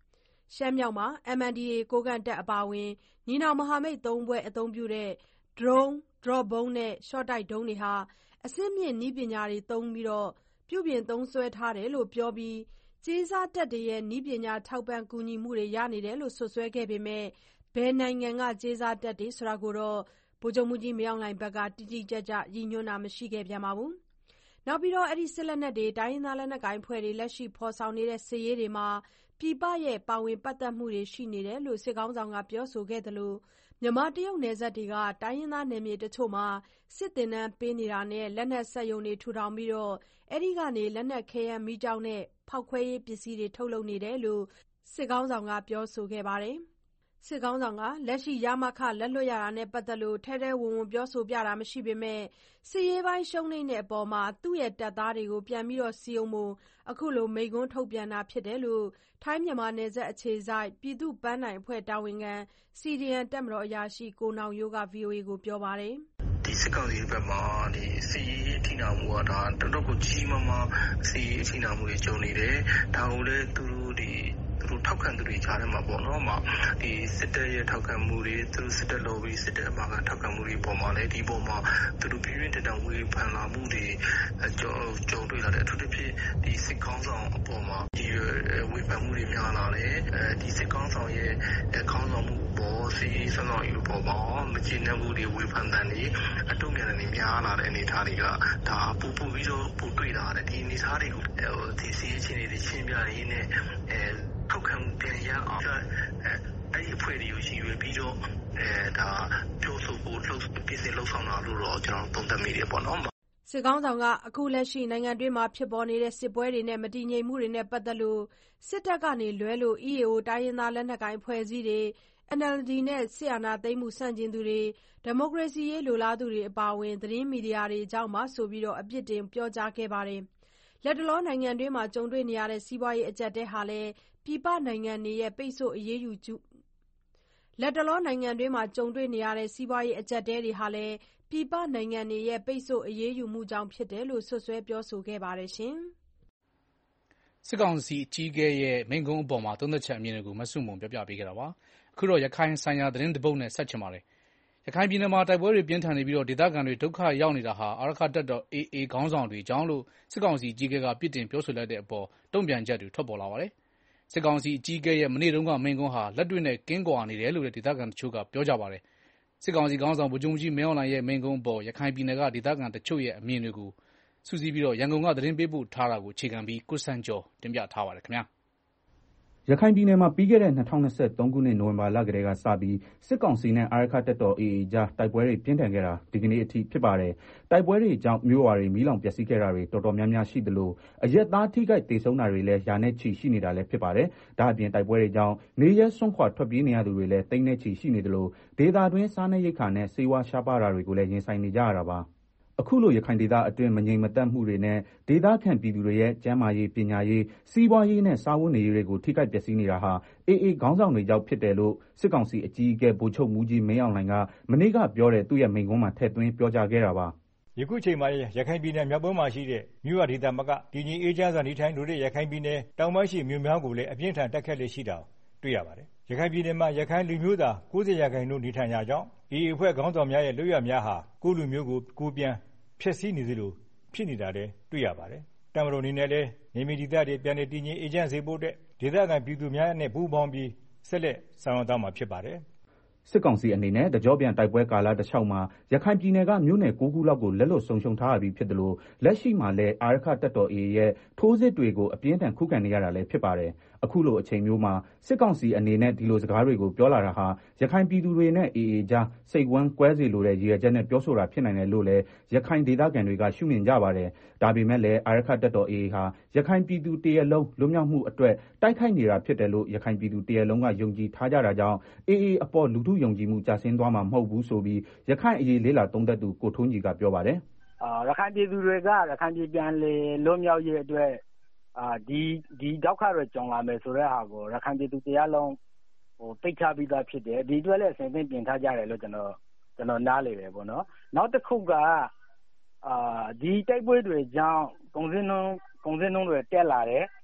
ရှမ်းမြောက်မှာ MNDAA ကိုးကန့်တပ်အပါအဝင်ညီနောင်မဟာမိတ်၃ဖွဲ့အသုံးပြုတဲ့ Drone, Drop ဗုံးနဲ့ ရှော့တိုက်ဒုံးတွေဟာ အဆင့်မြင့်နည်းပညာတွေသုံးပြီးပြုပြင်သုံးစွဲထားတယ်လို့ပြောပြီး ကြေးစားတပ်တွေရဲ့နည်းပညာထောက်ပံ့ကူညီမှုတွေရနေတယ်လို့စွပ်စွဲခဲ့ပေမဲ့ ဘယ်နိုင်ငံကကြေးစားတပ်တွေဆိုတာကိုတော့ ဗိုလ်ချုပ်မှူးကြီးမင်းအောင်လှိုင်ဘက်ကတိတိကျကျရည်ညွှန်းတာမရှိခဲ့ပြန်ပါဘူး။ နောက်ပြီးအဲဒီစစ်လက်နက်တွေတိုင်းရင်းသားလက်နက်ကိုင်အဖွဲ့တွေလက်ရှိဖော်ဆောင်နေတဲ့စစ်ရေးတွေမှာပြည်ပရဲ့ပါဝင်ပတ်သက်မှုတွေရှိနေတယ်လို့စစ်ခေါင်းဆောင်ကပြောဆိုခဲ့သလို မြန်မာတရုတ်နယ်စပ်တွေကတိုင်းရင်းသားနယ်မြေတချို့မှာစစ်သင်တန်းပေးနေတာနဲ့လက်နက်စက်ရုံတွေထူထောင်ပြီးအဲဒီကနေလက်နက်ခဲယမ်းမီးကျောက်နဲ့ဖောက်ခွဲရေးပစ္စည်းတွေထုတ်လုပ်နေတယ်လို့စစ်ခေါင်းဆောင်ကပြောဆိုခဲ့ပါတယ်။ စစ်ခေါင်းဆောင်ကလက်ရှိရမခလက်လွတ်ရတာနဲ့ပတ်သက်လို့ထဲထဲဝင်ဝင်ပြောဆိုပြတာမရှိပေမဲ့စစ်ရေးပိုင်းရှုံးနိမ့်တဲ့အပေါ်မှာသူ့ရဲ့တပ်သားတွေကိုပြန်ပြီးစည်းရုံးဖို့အခုလိုမိန့်ခွန်းထုတ်ပြန်တာဖြစ်တယ်လို့ထိုင်းမြန်မာနယ်စပ်အခြေစိုက်ပြည်သူ့ပန်းတိုင်အဖွဲ့တာဝန်ခံ CDM တပ်မတော်အရာရှိကိုနောင်ရိုးက VOA ကိုပြောပါတယ်ဒီစစ်ကောင်စီဘက်မှာဒီစီရေးထိနာမှုကဒါတော်တော်ကိုကြီးမားမားစီရေးထိနာမှုတွေကြုံနေတယ်ဒါကိုလည်းသူတို့ထောက်ခံသူတွေကြားထဲမှာပေါ့နော်ဒီစစ်တပ်ရဲ့ထောက်ခံမှုတွေသူတို့စစ်တပ်လိုပြီးစစ်တပ်အမှားကထောက်ခံမှုတွေပေါ်မှာလည်းဒီပေါ်မှာသူတို့ပြင်းပြင်းထန်ထန်ဝေဖန်လာမှုတွေကြုံတွေ့လာတဲ့အထူးသဖြင့်ဒီစစ်ကောင်းဆောင်အပေါ်မှာဒီဝေဖန်မှုတွေများလာတယ်ဒီစစ်ကောင်းဆောင်ရဲ့ခေါင်းဆောင်မှုပေါ်စီဆွမ်းဆောင်ယူပေါ်မှာမကျေနပ်မှုတွေဝေဖန်တဲ့နေအတုံ့ပြန်နေများလာတဲ့အနေအထားတွေကဒါပူပြီးတော့ပူတွေ့လာတယ်ဒီအနေအထားတွေကိုဒီစီးချင်းတွေရှင်းပြရင်းနဲ့ထောက်ခံမှုပြန်ရအောင်အဲ့ဒီအဖွဲ့တွေကိုရှိရပြီးတော့ဒါပြောဆိုဖို့လှုပ်ပြင်ဆင်လှုပ်ဆောင်တာလို့တော့ကျွန်တော်သုံးသပ်မိတယ်ပေါ့နော်စစ်ကောင်းဆောင်ကအခုလက်ရှိနိုင်ငံတွင်းမှာဖြစ်ပေါ်နေတဲ့စစ်ပွဲတွေနဲ့မတည်ငြိမ်မှုတွေနဲ့ပတ်သက်လို့စစ်တပ်ကနေလွဲလို့ EAO တိုင်းရင်းသားလက်နက်ကိုင်အဖွဲ့အစည်းတွေ NLD နဲ့စစ်အာဏာသိမ်းမှုဆန့်ကျင်သူတွေဒီမိုကရေစီရေးလိုလားသူတွေအပါအဝင်သတင်းမီဒီယာတွေအကြောင်းပါဆိုပြီးအပြစ်တင်ပြောကြားခဲ့ပါတယ်။လက်တလောနိုင်ငံတွင်းမှာကြုံတွေ့နေရတဲ့စီးပွားရေးအကျပ်တဲဟာလည်းပြည်ပနိုင်ငံတွေရဲ့ပိတ်ဆို့အရေးယူလက်တလောနိုင်ငံတွင်းမှာကြုံတွေ့နေရတဲ့စီးပွားရေးအကျပ်တဲတွေဟာလည်းပြည်ပနိုင်ငံတွေရဲ့ပိတ်ဆို့အရေးယူမှုကြောင့်ဖြစ်တယ်လို့ဆွဆွဲပြောဆိုခဲ့ပါတယ်။စစ်ကောင်စီအကြီးအကဲရဲ့မိန့်ခွန်းအပေါ်သုံးသပ်ချက်အမြင်တွေကိုမဆုမွန်ပြောပြပေးခဲ့တာပါ။အခုတော့ရခိုင်ဆိုင်ရာသတင်းတပုတ်နဲ့ဆက်ချင်ပါတယ်။ရခိုင်ပြည်နယ်မှာတိုက်ပွဲတွေပြင်းထန်နေပြီးဒေသခံတွေဒုက္ခရောက်နေတာဟာအာရက္ခတပ်တော် AA ခေါင်းဆောင်တွေကြောင့်လို့စစ်ကောင်စီအကြီးအကဲကပြစ်တင်ပြောဆိုလိုက်တဲ့အပေါ်တုံ့ပြန်ချက်တွေထွက်ပေါ်လာပါတယ်။စစ်ကောင်စီအကြီးအကဲရဲ့မနေ့တုန်းကမိန့်ခွန်းဟာလက်တွေ့နဲ့ကင်းကွာနေတယ်လို့ဒေသခံတချို့ကပြောကြပါတယ်။စစ်ကောင်စီခေါင်းဆောင်ဗိုလ်ချုပ်မှူးကြီးမင်းအောင်လှိုင်ရဲ့မိန့်ခွန်းအပေါ်ရခိုင်ပြည်နယ်ကဒေသခံတချို့ရဲ့အမြင်တွေကိုစုစည်းပြီးရန်ကုန်ကသတင်းပေးပို့ထားတာကိုအခြေခံပြီးကိုစံကျော်တင်ပြထားပါတယ်ခင်ဗျာရခိုင်ပြည်နယ်မှာပြီးခဲ့တဲ့2023ခုနှစ်နိုဝင်ဘာလကတည်းကစပြီးစစ်ကောင်စီနဲ့အာရက္ခတပ်တော် AA ကြားတိုက်ပွဲတွေပြင်းထန်ခဲ့တာဒီကနေ့အထိဖြစ်ပါတယ်။တိုက်ပွဲတွေကြောင့်မြို့ရွာတွေမီးလောင်ပျက်စီးခဲ့တာတွေတော်တော်များများရှိသလိုအရက်သားထိခိုက်ဒေဆုံးတာတွေလည်းရာနဲ့ချီရှိနေတာလည်းဖြစ်ပါတယ်။ဒါအပြင်တိုက်ပွဲတွေကြောင့်နေရဲစွန့်ခွာထွက်ပြေးနေရသူတွေလည်းသိန်းနဲ့ချီရှိနေသလိုဒေသတွင်းစားနပ်ရိက္ခာနဲ့ဆေးဝါးရှားပါးတာတွေကိုလည်းရင်ဆိုင်နေကြရတာပါ။အခုလိုရခိုင်ဒေသအတွင်းမငြိမ်မသက်မှုတွေနဲ့ဒေသခံပြည်သူတွေရဲ့ကျန်းမာရေးပညာရေးစီးပွားရေးနဲ့စားဝတ်နေရေးတွေကိုထိခိုက်ပျက်စီးနေတာဟာ AA ခေါင်းဆောင်တွေကြောင့်ဖြစ်တယ်လို့စစ်ကောင်စီအကြီးအကဲဗိုလ်ချုပ်မှူးကြီးမင်းအောင်လှိုင်ကမနေ့ကပြောတဲ့သူ့ရဲ့မိန့်ခွန်းမှာထည့်သွင်းပြောကြားခဲ့တာပါယခုချိန်မှာရခိုင်ပြည်နယ်မြောက်ပိုင်းမှာရှိတဲ့မြို့ရဒေသမကတည်ငြိမ်အေးချမ်းစွာနေထိုင်လို့တဲ့ရခိုင်ပြည်နယ်တောင်ပိုင်းရှိမြို့များကိုလည်းအပြင်းထန်တိုက်ခတ်လေရှိတာတွေ့ရပါတယ်ရခိုင်ပြည်နယ်မှာရခိုင်လူမျိုးသား90%နေထိုင်ကြကြောင်း AA အဖွဲ့ခေါင်းဆောင်များရဲ့လုပ်ရများဟာကိုလူမျိုးကိုကိုပြန်ဖျက်ဆီးနေသလိုဖြစ်နေတာလည်းတွေ့ရပါတယ်။တမတော်အနေနဲ့လည်းနေမီဒေသတွေပြန်လည်တည်ငြိမ်အေဂျင့်စေဖို့အတွက်ဒေသခံပြည်သူများနဲ့ပူးပေါင်းပြီးဆက်လက်ဆောင်ရွက်သွားမှာဖြစ်ပါတယ်။စစ်ကောင်စီအနေနဲ့တကြောပြန်တိုက်ပွဲကာလတစ်လျှောက်မှာရခိုင်ပြည်နယ်ကမြို့နယ်9ခုလောက်ကိုလက်လွတ်ဆုံးရှုံးထားရပြီးဖြစ်တယ်လို့လက်ရှိမှာလည်းအာရခတပ်တော် AA ရဲ့ထိုးစစ်တွေကိုအပြင်းထန်ခုခံနေရတာလည်းဖြစ်ပါတယ်အခုလိုအချိန်မျိုးမှာစစ်ကောင်စီအနေနဲ့ဒီလိုစကားတွေကိုပြောလာတာဟာရခိုင်ပြည်သူတွေနဲ့ AA ကြားစိတ်ဝမ်းကွဲစေလိုတဲ့ရည်ရွယ်ချက်နဲ့ပြောဆိုတာဖြစ်နိုင်တယ်လို့လည်းရခိုင်ဒေသခံတွေကရှုမြင်ကြပါတယ်ဒါပေမဲ့လည်းအာရခတပ်တော် AA ဟာရခိုင်ပြည်သူတရက်လုံးလွတ်မြောက်မှုအတွက်တိုက်ခိုက်နေတာဖြစ်တယ်လို့ရခိုင်ပြည်သူတရက်လုံးကယုံကြည်ထားကြတာကြောင့် AA အပေါ်လူထုယုံကြည်မှုကျဆင်းသွားမှာမဟုတ်ဘူးဆိုပြီးရခိုင်အရေးလေးလာသုံးသက်သူကိုထွန်းကြည်ကပြောပါတယ်ရခိုင်ပြည်သူတွေကရခိုင်ပြည်ပြန်လေလွတ်မြောက်ရေးအတွက်ဒီဒုက္ခတွေကြုံလာမယ်ဆိုတဲ့ဟာကိုရခိုင်ပြည်သူတရားလုံးသိချပြီးသားဖြစ်တယ်ဒီအတွက်လည်းအစဉ်သင့်ပြင်ထားကြတယ်လို့ကျွန်တော်နားလေတယ်ပေါ့နော်နောက်တစ်ခုကဒီတိုက်ပွဲတွေကြောင့်ကုန်စည်နှုန်းတွေတက်လာတယ်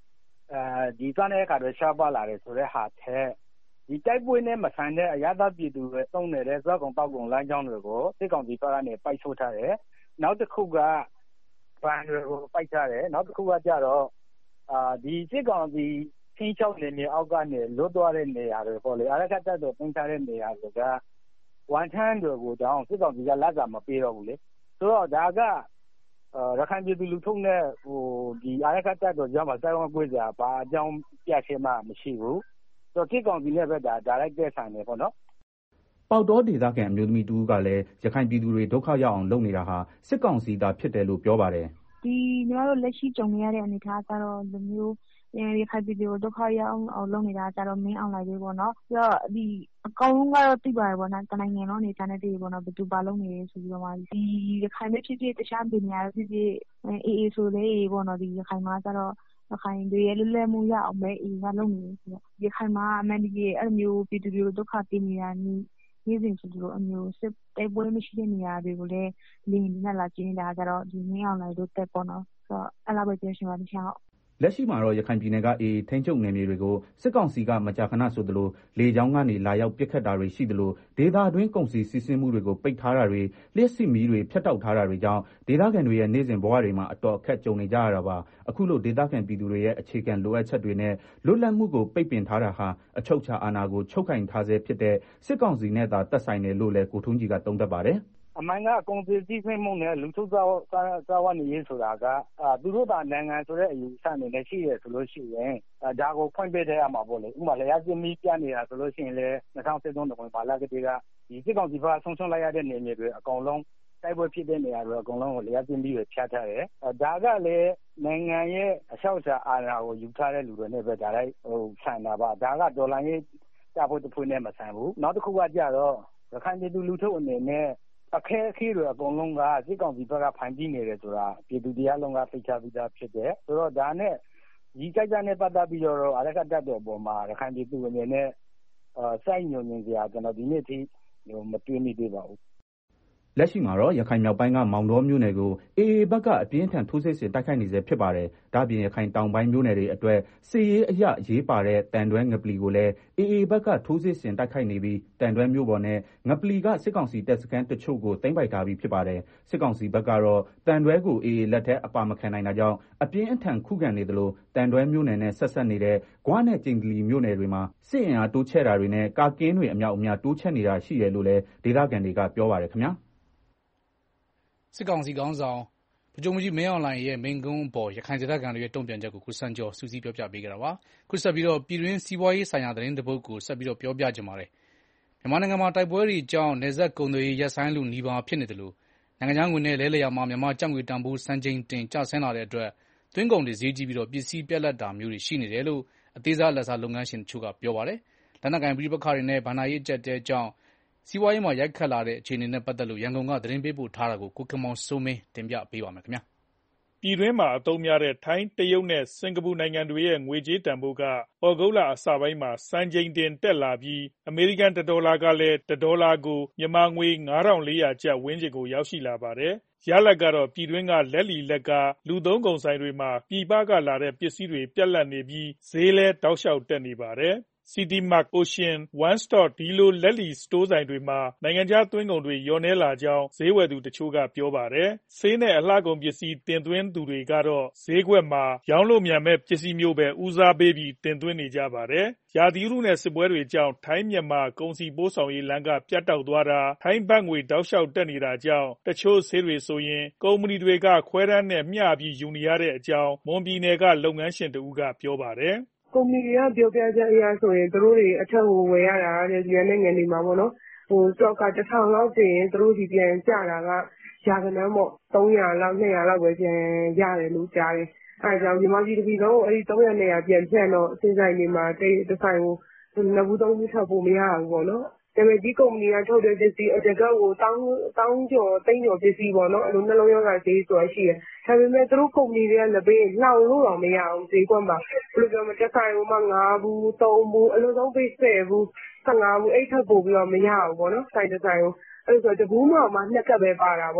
ဒီသွားတဲ့အခါတော့ရှားပါလာတယ်ဆိုတဲ့ဟာထက်ဒီတိုက်ပွဲနဲ့မဆိုင်တဲ့အရသာပြည်သူတွေသုံးနေတဲ့ဇောက်ကောင်တောက်ကောင်လမ်းကြောင်းတွေကိုစစ်ကောင်စီဘက်ကနေပိုက်ဆို့ထားတယ်နောက်တစ်ခုကဘန်တွေကိုပိုက်ထားတယ်နောက်တစ်ခုကကြတော့ဒီစစ်ကောင်စီချင်းချောက်နေအောက်ကနေလွတ်သွားတဲ့နေရာတွေပေါ့လေအရကတ်တော့ပြင်ထားတဲ့နေရာတွေကဝန်ထမ်းတွေကိုတောင်းစစ်ကောင်စီကလက်စာမပေးတော့ဘူးလေဆိုတော့ဒါကရခိုင်ပြည်သူလူထုနဲ့ဒီအရကတ်တော့ကြောင်းမှာစိုက်ဝန်းကွေးစရာဘာအကြောင်းပြချက်မှမရှိဘူးဆိုတော့စစ်ကောင်စီနဲ့ပဲဒါလိုက်တဲ့ဆိုင်နေပေါ့နော်ပေါက်တော်ဒေသခံအမျိုးသမီးတူကလည်းရခိုင်ပြည်သူတွေဒုက္ခရောက်အောင်လုပ်နေတာဟာစစ်ကောင်စီသားဖြစ်တယ်လို့ပြောပါတယ်ဒီညီမတို့လက်ရှိကြုံနေရတဲ့အနေအထားကတော့လူမျိုးရခိုင်ပြည်သူကိုဒုက္ခရောက်အောင်လုပ်နေတာကြတော့မင်းအောင်လိုက်ပဲပေါ့နော်ပြီးတော့ဒီအကောင်လုံးကတော့သိပါတယ်ပေါ့နော်တနိုင်ငံလုံးအနေနဲ့တည်းပေါ့နော်ဘယ်သူဘာလုပ်နေလဲဆိုပြီးတော့မှဒီရခိုင်ပဲဖြစ်ဖြစ်တခြားပြည်နယ်ဖြစ်ဖြစ်အေးဆိုလေပေါ့နော်ဒီရခိုင်မှာကျတော့ရခိုင်တွေရဲ့လွတ်လပ်မှုရအောင်ပဲအေးကလုပ်နေတယ်ဆိုတော့ရခိုင်မှာအမှန်တကယ်အဲ့လိုမျိုးပြည်သူတွေကိုဒုက္ခပေးနေတာနေ့စဉ်ဆိုလို့အမျိုးစစ်တိုက်ပွဲမရှိတဲ့နေရာတွေကိုလည်းလင်းနေလာကျင်းနေတာကြတော့ဒီမင်းအောင်လိုက်တို့တက်ပေါ့နော်ဆိုတော့အဲ့လိုပဲပြောရှင်ပါတခြားလက်ရှိမှာတော့ရခိုင်ပြည်နယ်ကအေးထိန်းချုပ်နယ်မြေတွေကိုစစ်ကောင်စီကမကြာခဏဆိုသလိုလေကြောင်းကနေလာရောက်ပစ်ခတ်တာတွေရှိသလိုဒေသတွင်းကုန်စည်စီးဆင်းမှုတွေကိုပိတ်ထားတာတွေလျှက်စစ်မီးတွေဖျက်တောက်ထားတာတွေကြောင့်ဒေသခံတွေရဲ့နေ့စဉ်ဘဝတွေမှာအတော်အခက်ကြုံနေကြရတာပါအခုလိုဒေသခံပြည်သူတွေရဲ့အခြေခံလိုအပ်ချက်တွေနဲ့လွတ်လပ်မှုကိုပိတ်ပင်ထားတာဟာအချုပ်ချာအာဏာကိုချုပ်ကင်ထားဆဲဖြစ်တဲ့စစ်ကောင်စီနဲ့သာသက်ဆိုင်တယ်လို့လည်းကိုထွန်းကြီးကသုံးသပ်ပါတယ်အမှန်ကကုန်စည်စီးဆင်းမှုနဲ့လူထုစားဝတ်နေရေးဆိုတာကသူတို့ကနိုင်ငံဆိုတဲ့အယူအဆအနေနဲ့ရှိရဆိုလို့ရှိရင်ဒါကိုဖွင့်ပေးတဲ့အမှာပေါ့လေဥပမာလျှက်စစ်မီးပြနေတာဆိုလို့ရှိရင်လည်း2013တဝင်ပါလာကတည်းကဒီစစ်ကောင်စီဘက်ဆုံးရှုံးလိုက်ရတဲ့နေမြေတွေအကုန်လုံးတိုက်ပွဲဖြစ်တဲ့နေရာတွေအကုန်လုံးကိုလျှက်စစ်မီးတွေဖြတ်ထားတယ်ဒါကလည်းနိုင်ငံရဲ့အလျှောက်ချာအာဏာကိုယူထားတဲ့လူတွေနဲ့ပဲဒါလိုက်ဆန်တာပါဒါကဒေါ်လာရေးတပ်ဖို့တစ်ဖွဲ့နဲ့မဆန်ဘူးနောက်တစ်ခုကကြတော့ရခိုင်ပြည်သူလူထုအနေနဲ့အခက်အခဲတွေအကုန်လုံးကစစ်ကောင်စီဘက်ကဖန်တီးနေတယ်ဆိုတာပြည်သူတရားလုံးကသိချပြီးသားဖြစ်တယ်ဆိုတော့ဒါနဲ့ဒီကိစ္စနဲ့ပတ်သက်ပြီးတော့အရကတ်တော်ပေါ်မှာရခိုင်ပြည်သူအနေနဲ့စိုက်ညွန်နေကြကျွန်တော်ဒီနေ့ထိမတွေ့မိသေးပါဘူးလက်ရှိမှာတော့ရခိုင်မြောက်ပိုင်းကမောင်တောမြို့နယ်ကိုAAဘက်ကအပြင်းထန်ထိုးစစ်ဆင်တိုက်ခိုက်နေဆဲဖြစ်ပါတယ်။ဒါ့အပြင်ရခိုင်တောင်ပိုင်းမြို့နယ်တွေအတွက်စစ်ရေးအရရေးပါတဲ့တန်တွဲငပလီကိုလည်း AAဘက်ကထိုးစစ်ဆင်တိုက်ခိုက်နေပြီးတန်တွဲမြို့ပေါ်နဲ့ငပလီကစစ်ကောင်စီတပ်စခန်းတချို့ကိုသိမ်းပိုက်ထားပြီးဖြစ်ပါတယ်။စစ်ကောင်စီဘက်ကတော့တန်တွဲကို AAလက်ထက်အပါမခံနိုင်တာကြောင့်အပြင်းအထန်ခုခံနေသလိုတန်တွဲမြို့နယ်နဲ့ဆက်ဆက်နေတဲ့ဂွနဲ့ကျိန္တလီမြို့နယ်တွေမှာစစ်အင်အားတိုးချဲ့တာတွေနဲ့ကာကင်းတွေအမြောက်အများတိုးချဲ့နေတာရှိတယ်လို့လည်းဒေသခံတွေကပြောပါတယ်ခင်ဗျာ။စစ်ကောင်စီခေါင်းဆောင်ဗိုလ်ချုပ်မှူးကြီးမင်းအောင်လှိုင်ရဲ့မိန့်ခွန်းအပေါ်ရခိုင်ဒေသခံတွေရဲ့တုံ့ပြန်ချက်ကိုကိုစံကျော်စုစည်းပြောပြပေးခဲ့တာပါ။ခုဆက်ပြီးပြည်တွင်းစီးပွားရေးဆိုင်ရာသတင်းတစ်ပုဒ်ကိုဆက်ပြီးပြောပြချင်ပါတယ်။မြန်မာနိုင်ငံမှာတိုက်ပွဲတွေကြောင့်နယ်စပ်ကုန်သွယ်ရေးရပ်ဆိုင်းလုနီးပါးဖြစ်နေသလိုနိုင်ငံခြားငွေနဲ့လဲလှယ်ရာမှာမြန်မာကျပ်ငွေတန်ဖိုးစံချိန်တင်ကျဆင်းလာတဲ့အတွက်သွင်းကုန်တွေဈေးကြီးပြီးပစ္စည်းပြတ်လပ်တာမျိုးတွေရှိနေတယ်လို့အသေးစားလက်စားလုပ်ငန်းရှင်တချို့ကပြောပါတယ်။လက်နက်ကိုင်ပဋိပက္ခတွေနဲ့ဘဏ္ဍာရေးအကျပ်အတည်းကြောင့်စီးပွားရေးမှာရိုက်ခတ်လာတဲ့အခြေအနေနဲ့ပတ်သက်လို့ရန်ကုန်ကသတင်းပေးပို့ထားတာကိုကိုခင်မောင်စိုးမင်းတင်ပြပေးပါမယ်ခင်ဗျာ။ပြည်တွင်းမှာအသုံးများတဲ့ထိုင်း၊တရုတ်နဲ့စင်ကာပူနိုင်ငံတွေရဲ့ငွေကြေးတန်ဖိုးကသြဂုတ်လအစပိုင်းမှာစံချိန်တင်တက်လာပြီးအမေရိကန်$1ကလည်း$1ကိုမြန်မာငွေ9400ကျပ်ဝန်းကျင်ကိုရောက်ရှိလာပါတယ်။ရလဒ်ကတော့ပြည်တွင်းကလက်လီလက်ကားလူသုံးကုန်ဆိုင်တွေမှာပြည်ပကလာတဲ့ပစ္စည်းတွေပြတ်လပ်နေပြီးဈေးလည်းတောက်လျှောက်တက်နေပါတယ်။ City Mark, Ocean, One Stop ဒီလိုလက်လီစတိုးဆိုင်တွေမှာနိုင်ငံခြားသွင်းကုန်တွေလျော့နည်းလာကြောင်းဈေးဝယ်သူတချို့ကပြောပါတယ်။ဆေးနဲ့အလှကုန်ပစ္စည်းတင်သွင်းသူတွေကတော့ဈေးကွက်မှာရောင်းလို့မြန်မဲ့ပစ္စည်းမျိုးပဲဦးစားပေးပြီးတင်သွင်းနေကြပါတယ်။ရာသီဥတုနဲ့စစ်ပွဲတွေကြောင့်ထိုင်းမြန်မာကုန်စည်ပို့ဆောင်ရေးလမ်းကပြတ်တောက်သွားတာထိုင်းဘတ်ငွေတောက်လျှောက်တက်နေတာကြောင့်တချို့ဆေးတွေဆိုရင်ကုမ္ပဏီတွေကခွဲတမ်းနဲ့မျှပြီးယူနေရတဲ့အကြောင်းမွန်ပြည်နယ်ကလုပ်ငန်းရှင်တဦးကပြောပါတယ်။ကုမ္ပဏီတွေကပြောပြချက်အရဆိုရင်သူတို့တွေအထက်ကိုဝယ်ရတာတဲ့ဒီနိုင်ငံတွေမှာပေါ့နော်စတော့က1000လောက်တင်ရင်သူတို့ဒီပြန်ကျတာကရာခိုင်နှုန်းပေါ့300လောက်200လောက်ပဲပြန်ရတယ်လို့ကြားတယ်အဲဒါကြောင့်ဒီမှာဒီတစ်ပြည်လုံးအဲ့ဒီ300 200ပြန်ဖြန့်တော့စဉ်းဆိုင်တွေမှာတစ်ဆိုင်ကို2ဘူး3ဘူးထပ်ဖို့မရဘူးပေါ့နော်ဒါပေမဲ့ဒီကုမ္ပဏီကထုတ်တဲ့ပစ္စည်းအတကကိုတောင်းကျော်သိန်းကျော်ပစ္စည်းပေါ့နော်အဲ့လိုနှလုံးရောဂါဈေးဆိုတာရှိတယ်ဒါပေမဲ့သူတို့ကုမ္ပဏီတွေကလည်းပေးလှောင်လို့တော့မရအောင်ဈေးကွက်မှာဘယ်လိုပြောမလဲတစ်ဆိုင်ကိုမှ9ဘူး3ဘူးအလုံးစုံပေး10ဘူး15ဘူးအဲ့ထပ်ပို့ပြီးတော့မရဘူးပေါ့နော်ဆိုင်တစ်ဆိုင်ကိုအဲ့ဆိုတဘူးမှ2ကပ်ပဲပါတာပေါ့နော်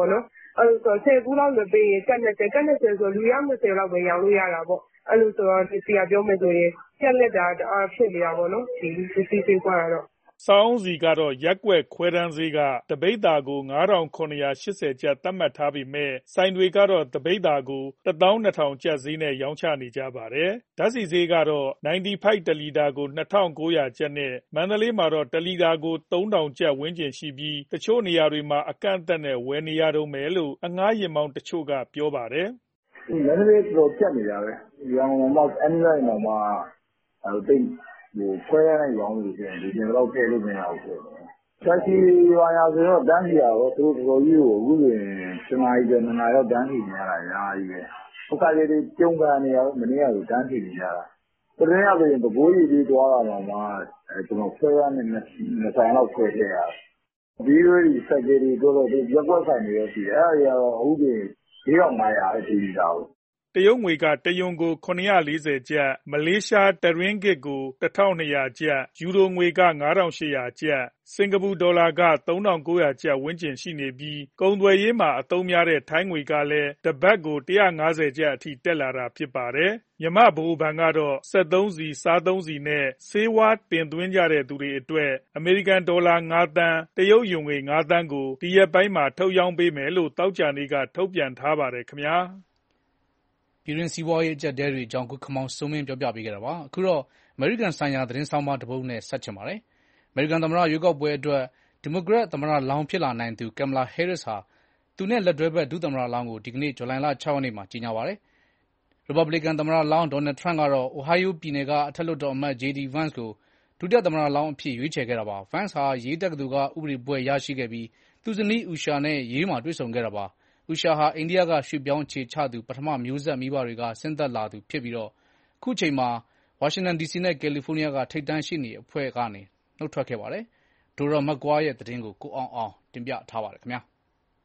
အဲ့လိုဆို10ဘူးလောက်မပေးရင်ကတ်20ဆိုလူရ20လောက်ပဲရောင်းလို့ရတာပေါ့အဲ့လိုဆိုတော့ဒီကပြောမယ်ဆိုရင်ပြက်လက်တာတအားဖြစ်နေတာပေါ့နော်ဒီစီးပွားကတော့ဆောင်းစီကတော့ရက်ကွက်ခွဲတန်းဈေးကတပိဿာကို9,980 ကျပ်သတ်မှတ်ထားပေမဲ့ဆိုင်တွေကတော့တပိဿာကို12,000 ကျပ်ဈေးနဲ့ရောင်းချနေကြပါတယ်။ဓာတ်ဆီဈေးကတော့95 တလီတာကို2,900 ကျပ်နဲ့မန္တလေးမှာတော့တလီတာကို3,000 ကျပ်ဝန်းကျင်ရှိပြီးတချို့နေရာတွေမှာအကန့်အသတ်နဲ့ဝယ်နေရတုန်းပဲလို့အငှားယာဉ်မောင်းတချို့ကပြောပါတယ်။မန္တလေးတော့ပြတ်နေတာပဲ။ရန်ကုန်မှာအန်လိုင်းမှာတိတ်ခွဲရတဲ့ရောင်းလို့ရှိရင်ဒီနေ့တော့ထည့်လို့မရဘူးဆိုတော့ဆက်စီရွာရဆိုတော့တန်းစီရတော့သူတို့တော်ကြီးကိုအခုဆိုရင်စနာရီနဲ့နာတော့တန်းစီနေရတာအများကြီးပဲဥက္ကဋ္ဌတွေကျုံကန်နေရတော့မနေ့ကဆိုတန်းစီနေရတာတရင်ရဆိုရင်ဘကိုးကြီးပြီးသွားတာမှကျွန်တော်ခွဲရနဲ့နှစ်ဆိုင်လောက်ခွဲခဲ့ရဒီလိုစက်ကြီးတွေတော့ရက်ွက်ဆိုင်တွေရှိတယ်အဲ့ဒါရောအခုဒီ4,500အထိတာကိုတရုတ်ငွေကတယွမ်ကို940ကျပ်မလေးရှားတရင်းဂစ်ကို1200ကျပ်ယူရိုငွေက9800ကျပ်စင်ကာပူဒေါ်လာက3900ကျပ်ဝန်းကျင်ရှိနေပြီးကုန်သွယ်ရေးမှာအသုံးများတဲ့ထိုင်းငွေကလည်းတဘတ်ကို150ကျပ်အထိတက်လာတာဖြစ်ပါတယ်မြန်မာဗဟိုဘဏ်ကတော့စက်သုံးစီစားသုံးစီနဲ့ဆေးဝါးတင်သွင်းကြတဲ့သူတွေအတွက်အမေရိကန်ဒေါ်လာ9သန်းတရုတ်ယွမ်ငွေ9သန်းကိုဒီရက်ပိုင်းမှာထုတ်ရောင်းပေးမယ်လို့သောကြာနေ့ကထုတ်ပြန်ထားပါတယ်ခင်ဗျာပြည်တွင်းစီးပွားရေးအကျပ်အတည်းတွေအကြောင်းကိုခမောင်စိုးမင်းပြောပြပေးခဲ့တာပါ။အခုတော့အမေရိကန်ဆိုင်ရာသတင်းဆောင်းပါးတစ်ပုဒ်နဲ့ဆက်ချင်ပါတယ်။အမေရိကန်သမ္မတရွေးကောက်ပွဲအတွက်ဒီမိုကရက်သမ္မတလောင်းဖြစ်လာနိုင်သူကင်မလာဟဲရစ်ဟာသူနဲ့လက်တွဲဘက်ဒုသမ္မတလောင်းကိုဒီကနေ့ဇူလိုင်လ6ရက်နေ့မှာကြေညာပါတယ်။ရီပတ်ဘလီကန်သမ္မတလောင်းဒေါ်နယ်ထရန့်ကတော့အိုဟိုင်းယိုးပြည်နယ်ကအထက်လွှတ်တော်အမတ် JD Vance ကိုဒုတိယသမ္မတလောင်းအဖြစ်ရွေးချယ်ခဲ့တာပါ။ Vance ဟာရေးတက္ကသိုလ်ကဥပဒေဘွဲ့ရရှိခဲ့ပြီးသူ့ဇနီး Usha နဲ့ရေးမှာတွေ့ဆုံခဲ့တာပါ။ Usha ဟာအိန္ဒိယကရွှေ့ပြောင်းအခြေချသူပထမမျိုးဆက်မိဘတွေကဆင်းသက်လာသူဖြစ်ပြီးအခုချိန်မှာဝါရှင်တန်ဒီစီနဲ့ကယ်လီဖိုးနီးယားကထိပ်တန်းရှေ့နေအဖွဲ့ကနေနုတ်ထွက်ခဲ့ပါတယ်။ဒိုရာမက်ကွာရဲ့သတင်းကိုကိုအောင်တင်ပြထားပါတယ်ခင်ဗျာ။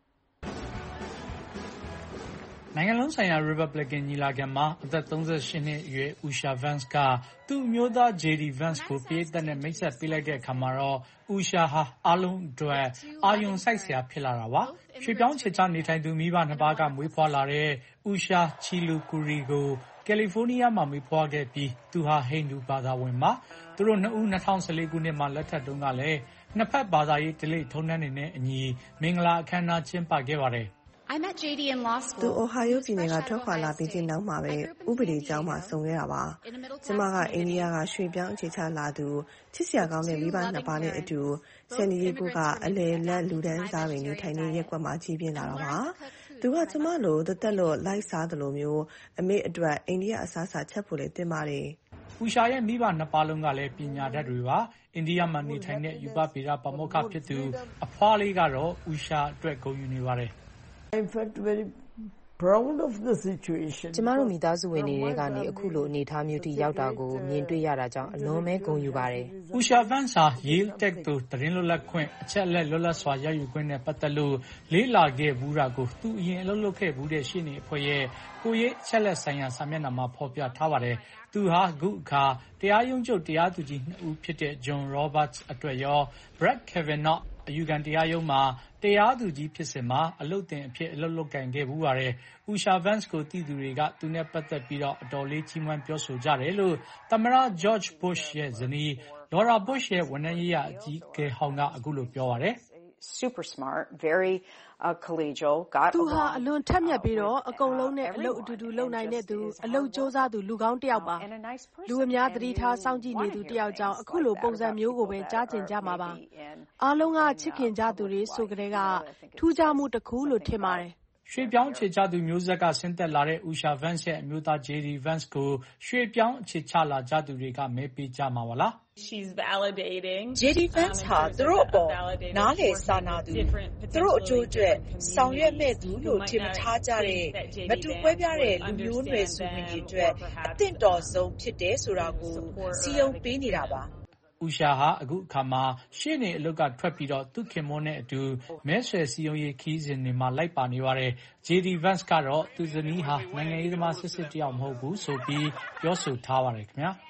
နိုင်ငံလုံးဆိုင်ရာရီပတ်ဘလစ်ကန်ညီလာခံမှာအသက်38နှစ်အရွယ် Usha Vance ကသူ့အမျိုးသား JD Vance ကိုပရိသတ်နဲ့မိတ်ဆက်ပေးလိုက်တဲ့အခါမှာတော့ Usha ဟာအားလုံးအတွက်အာရုံစိုက်စရာဖြစ်လာတာပါ။ရွှေ့ပြောင်းအခြေချနေထိုင်သူမိဘနှစ်ပါးကမွေးဖွားလာတဲ့ Usha Chilukuri ကိုကယ်လီဖိုးနီးယားမှာမွေးဖွားခဲ့ပြီးသူဟာဟိန္ဒူဘာသာဝင်ပါ။သူတို့နှစ်ဦး2014ခုနှစ်မှာလက်ထပ်တုန်းကလည်းနှစ်ဖက်ဘာသာရေးဓလေ့ထုံးတမ်းတွေနဲ့အညီမင်္ဂလာအခမ်းအနားကျင်းပခဲ့ပါတယ်။သူအိုဟိုင်းယိုးပြည်နယ်ကထွက်ခွာလာပြီးတဲ့နောက်မှာပဲဥပဒေကျောင်းမှာဆုံခဲ့တာပါ။ကျမကအိန္ဒိယကရွှေ့ပြောင်းအခြေချလာသူချစ်စရာကောင်းတဲ့မိဘနှစ်ပါးနဲ့အတူဆန်ဒီယေဂိုကအလယ်လက်လူဒန်းစားတွေနေထိုင်နေရက်ကွက်မှာကြီးပြင်းလာတာပါ။သူကကျမလိုသက်လို့လိုက်စားတယ်လို့မျိုးအမေအတွက်အိန္ဒိယအစားအစာချက်ဖို့လည်းတင်ပါတယ်။ Usha ရဲ့မိဘနှစ်ပါးလုံးကလည်းပညာတတ်တွေပါ။အိန္ဒိယမှာနေထိုင်တဲ့ယူပဗေဒပါမောက္ခဖြစ်သူအဖွားလေးကတော့ Usha အတွက်ဂုဏ်ယူနေပါတယ်။ကျမတို့မိသားစုဝင်တွေထဲကနေအခုလိုအနေအထားမျိုးထိရောက်တာကိုမြင်တွေ့ရတာကြောင့်အလွန်ပဲဂုဏ်ယူပါတယ်။ Usha Vance ဟာ Yale တက္ကသိုလ်သတင်းလွတ်လပ်ခွင့်အချက်အလက်လွတ်လပ်စွာရယူခွင့်နဲ့ပတ်သက်လို့လေ့လာခဲ့ဘူးတာကိုသူအရင်အလုပ်လုပ်ခဲ့ဘူးတဲ့ရှေ့နေအဖွဲ့ရဲ့ကိုယ်ရေးအချက်အလက်ဆိုင်ရာစာမျက်နှာမှာဖော်ပြထားပါတယ်။သူဟာအခုအခါတရားရုံးချုပ်တရားသူကြီး2ဦးဖြစ်တဲ့ John Roberts အတွက်ရော Brett Kavanaugh အယူခံတရားရုံးမှာတရားသူကြီးဖြစ်စဉ်မှာအလုပ်သင်အဖြစ်အလုပ်လုပ်ကိုင်ခဲ့ဘူးပါတယ်။ Usha Vance ကိုသိသူတွေကသူနဲ့ပတ်သက်ပြီးအတော်လေးချီးမွမ်းပြောဆိုကြတယ်လို့သမ္မတ George Bush ရဲ့ဇနီး Laura Bush ရဲ့ဝန်ထမ်းရေးရာအကြီးအကဲဟောင်းကအခုလိုပြောပါတယ်။သူဟာအလွန်ထက်မြက်ပြီးအကုန်လုံးနဲ့အလုပ်အတူတူလုပ်နိုင်တဲ့သူအလုပ်ကြိုးစားသူလူကောင်းတယောက်ပါ။လူအများသတိထားစောင့်ကြည့်နေသူတယောက်ကြောင့်အခုလိုပုံစံမျိုးကိုပဲကြားကျင်ကြမှာပါ။အားလုံးကချစ်ခင်ကြသူတွေဆိုကတည်းကထူးခြားမှုတစ်ခုလို့ထင်ပါတယ်။ရွှေ့ပြောင်းအခြေချသူမျိုးဆက်ကဆင်းသက်လာတဲ့ Usha Vance ရဲ့အမျိုးသား JD Vance ကိုရွှေ့ပြောင်းအခြေချလာကြသူတွေကမဲပေးကြမှာပါလား။ JD Vance ဟာသူတို့အပေါ်နားလည်စာနာသူသူတို့အကျိုးအတွက်ဆောင်ရွက်မဲ့သူလို့ထင်မထားကြတဲ့မတူကွဲပြားတဲ့လူမျိုးနွယ်စုဝင်တွေအတွက်အသင့်တော်ဆုံးဖြစ်တယ်ဆိုတာကိုစည်းရုံးပေးနေတာပါ။ Usha ဟာအခုအခါမှာရှေ့နေအလုပ်ကထွက်ပြီးသူခင်မွန်းနဲ့အတူမဲဆွယ်စည်းရုံးရေးခရီးစဉ်တွေမှာလိုက်ပါနေပါတယ်။ JD Vance ကတော့သူ့ဇနီးဟာနိုင်ငံရေးသမားစစ်တယောက်မဟုတ်ဘူးဆိုပြီးပြောဆိုထားပါတယ်ခင်ဗျာ။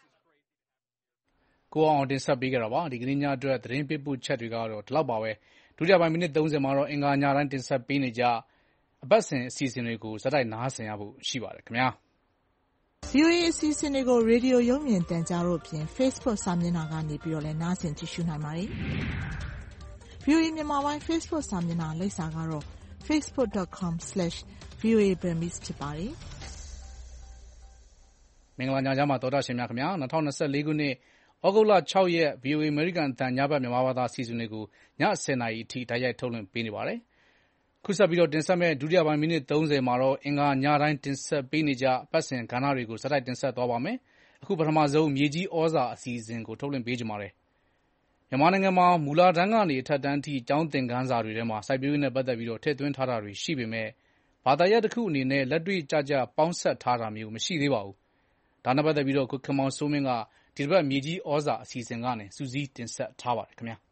ကိုအောင်တင်ဆက်ပေးခဲ့တာပါ။ဒီကနေ့ညအတွက်သတင်းပေးပို့ချက်တွေကတော့ဒီလောက်ပါပဲ။ဒုတိယပိုင်းမိနစ်30မှာတော့အင်္ဂါညတိုင်းတင်ဆက်ပေးနေကျအပတ်စဉ်အစီအစဉ်တွေကိုဆက်တိုက်နားဆင်ရဖို့ရှိပါတယ်ခင်ဗျာ။ VOA အစီအစဉ်တွေကိုရေဒီယိုရုပ်မြင်သံကြားတို့အပြင် Facebook စာမျက်နှာကနေပြီးတော့လည်းနားဆင်ကြည့်ရှုနိုင်ပါတယ်။ VOA မြန်မာပိုင်း Facebook စာမျက်နှာလိပ်စာကတော့ facebook.com/voaburmese ဖြစ်ပါတယ်။မင်္ဂလာညချမ်းပါသောတာရှင်များခင်ဗျာ2024ခုနှစ်ဩဂုတ်လ6ရက် VOA အမေရိကန်အသံညဘက်မြန်မာဘာသာအစီအစဉ်တွေကိုည10:00နာရီအထိတိုက်ရိုက်ထုတ်လွှင့်ပေးနေပါတယ်။ခုဆက်ပြီးတော့တင်ဆက်မဲ့ဒုတိယပိုင်းမိနစ်30မှာတော့အင်္ဂါညတိုင်းတင်ဆက်ပေးနေကြအပတ်စဉ်ကဏ္ဍတွေကိုဆက်တိုက်တင်ဆက်သွားပါမယ်။အခုပထမဆုံးမြေကြီးဩဇာအစီအစဉ်ကိုထုတ်လွှင့်ပေးကြပါမယ်။မြန်မာနိုင်ငံမှာမူလတန်းကနေအထက်တန်းအထိကျောင်းသင်ခန်းစာတွေထဲမှာစိုက်ပျိုးရေးနဲ့ပတ်သက်ပြီးတော့ထည့်သွင်းထားတာတွေရှိပေမဲ့ဘာသာရပ်တစ်ခုအနေနဲ့လက်တွေ့ကျပေါင်းစပ်ထားတာမျိုးမရှိသေးပါဘူး။ဒါနဲ့ပတ်သက်ပြီးတော့ကိုခင်မောင်စိုးမင်းကဒီတစ်ပတ်မြေကြီးဩဇာအစီအစဉ်ကနေစူးစီးတင်ဆက်ထားပါတယ်ခင်ဗျာ။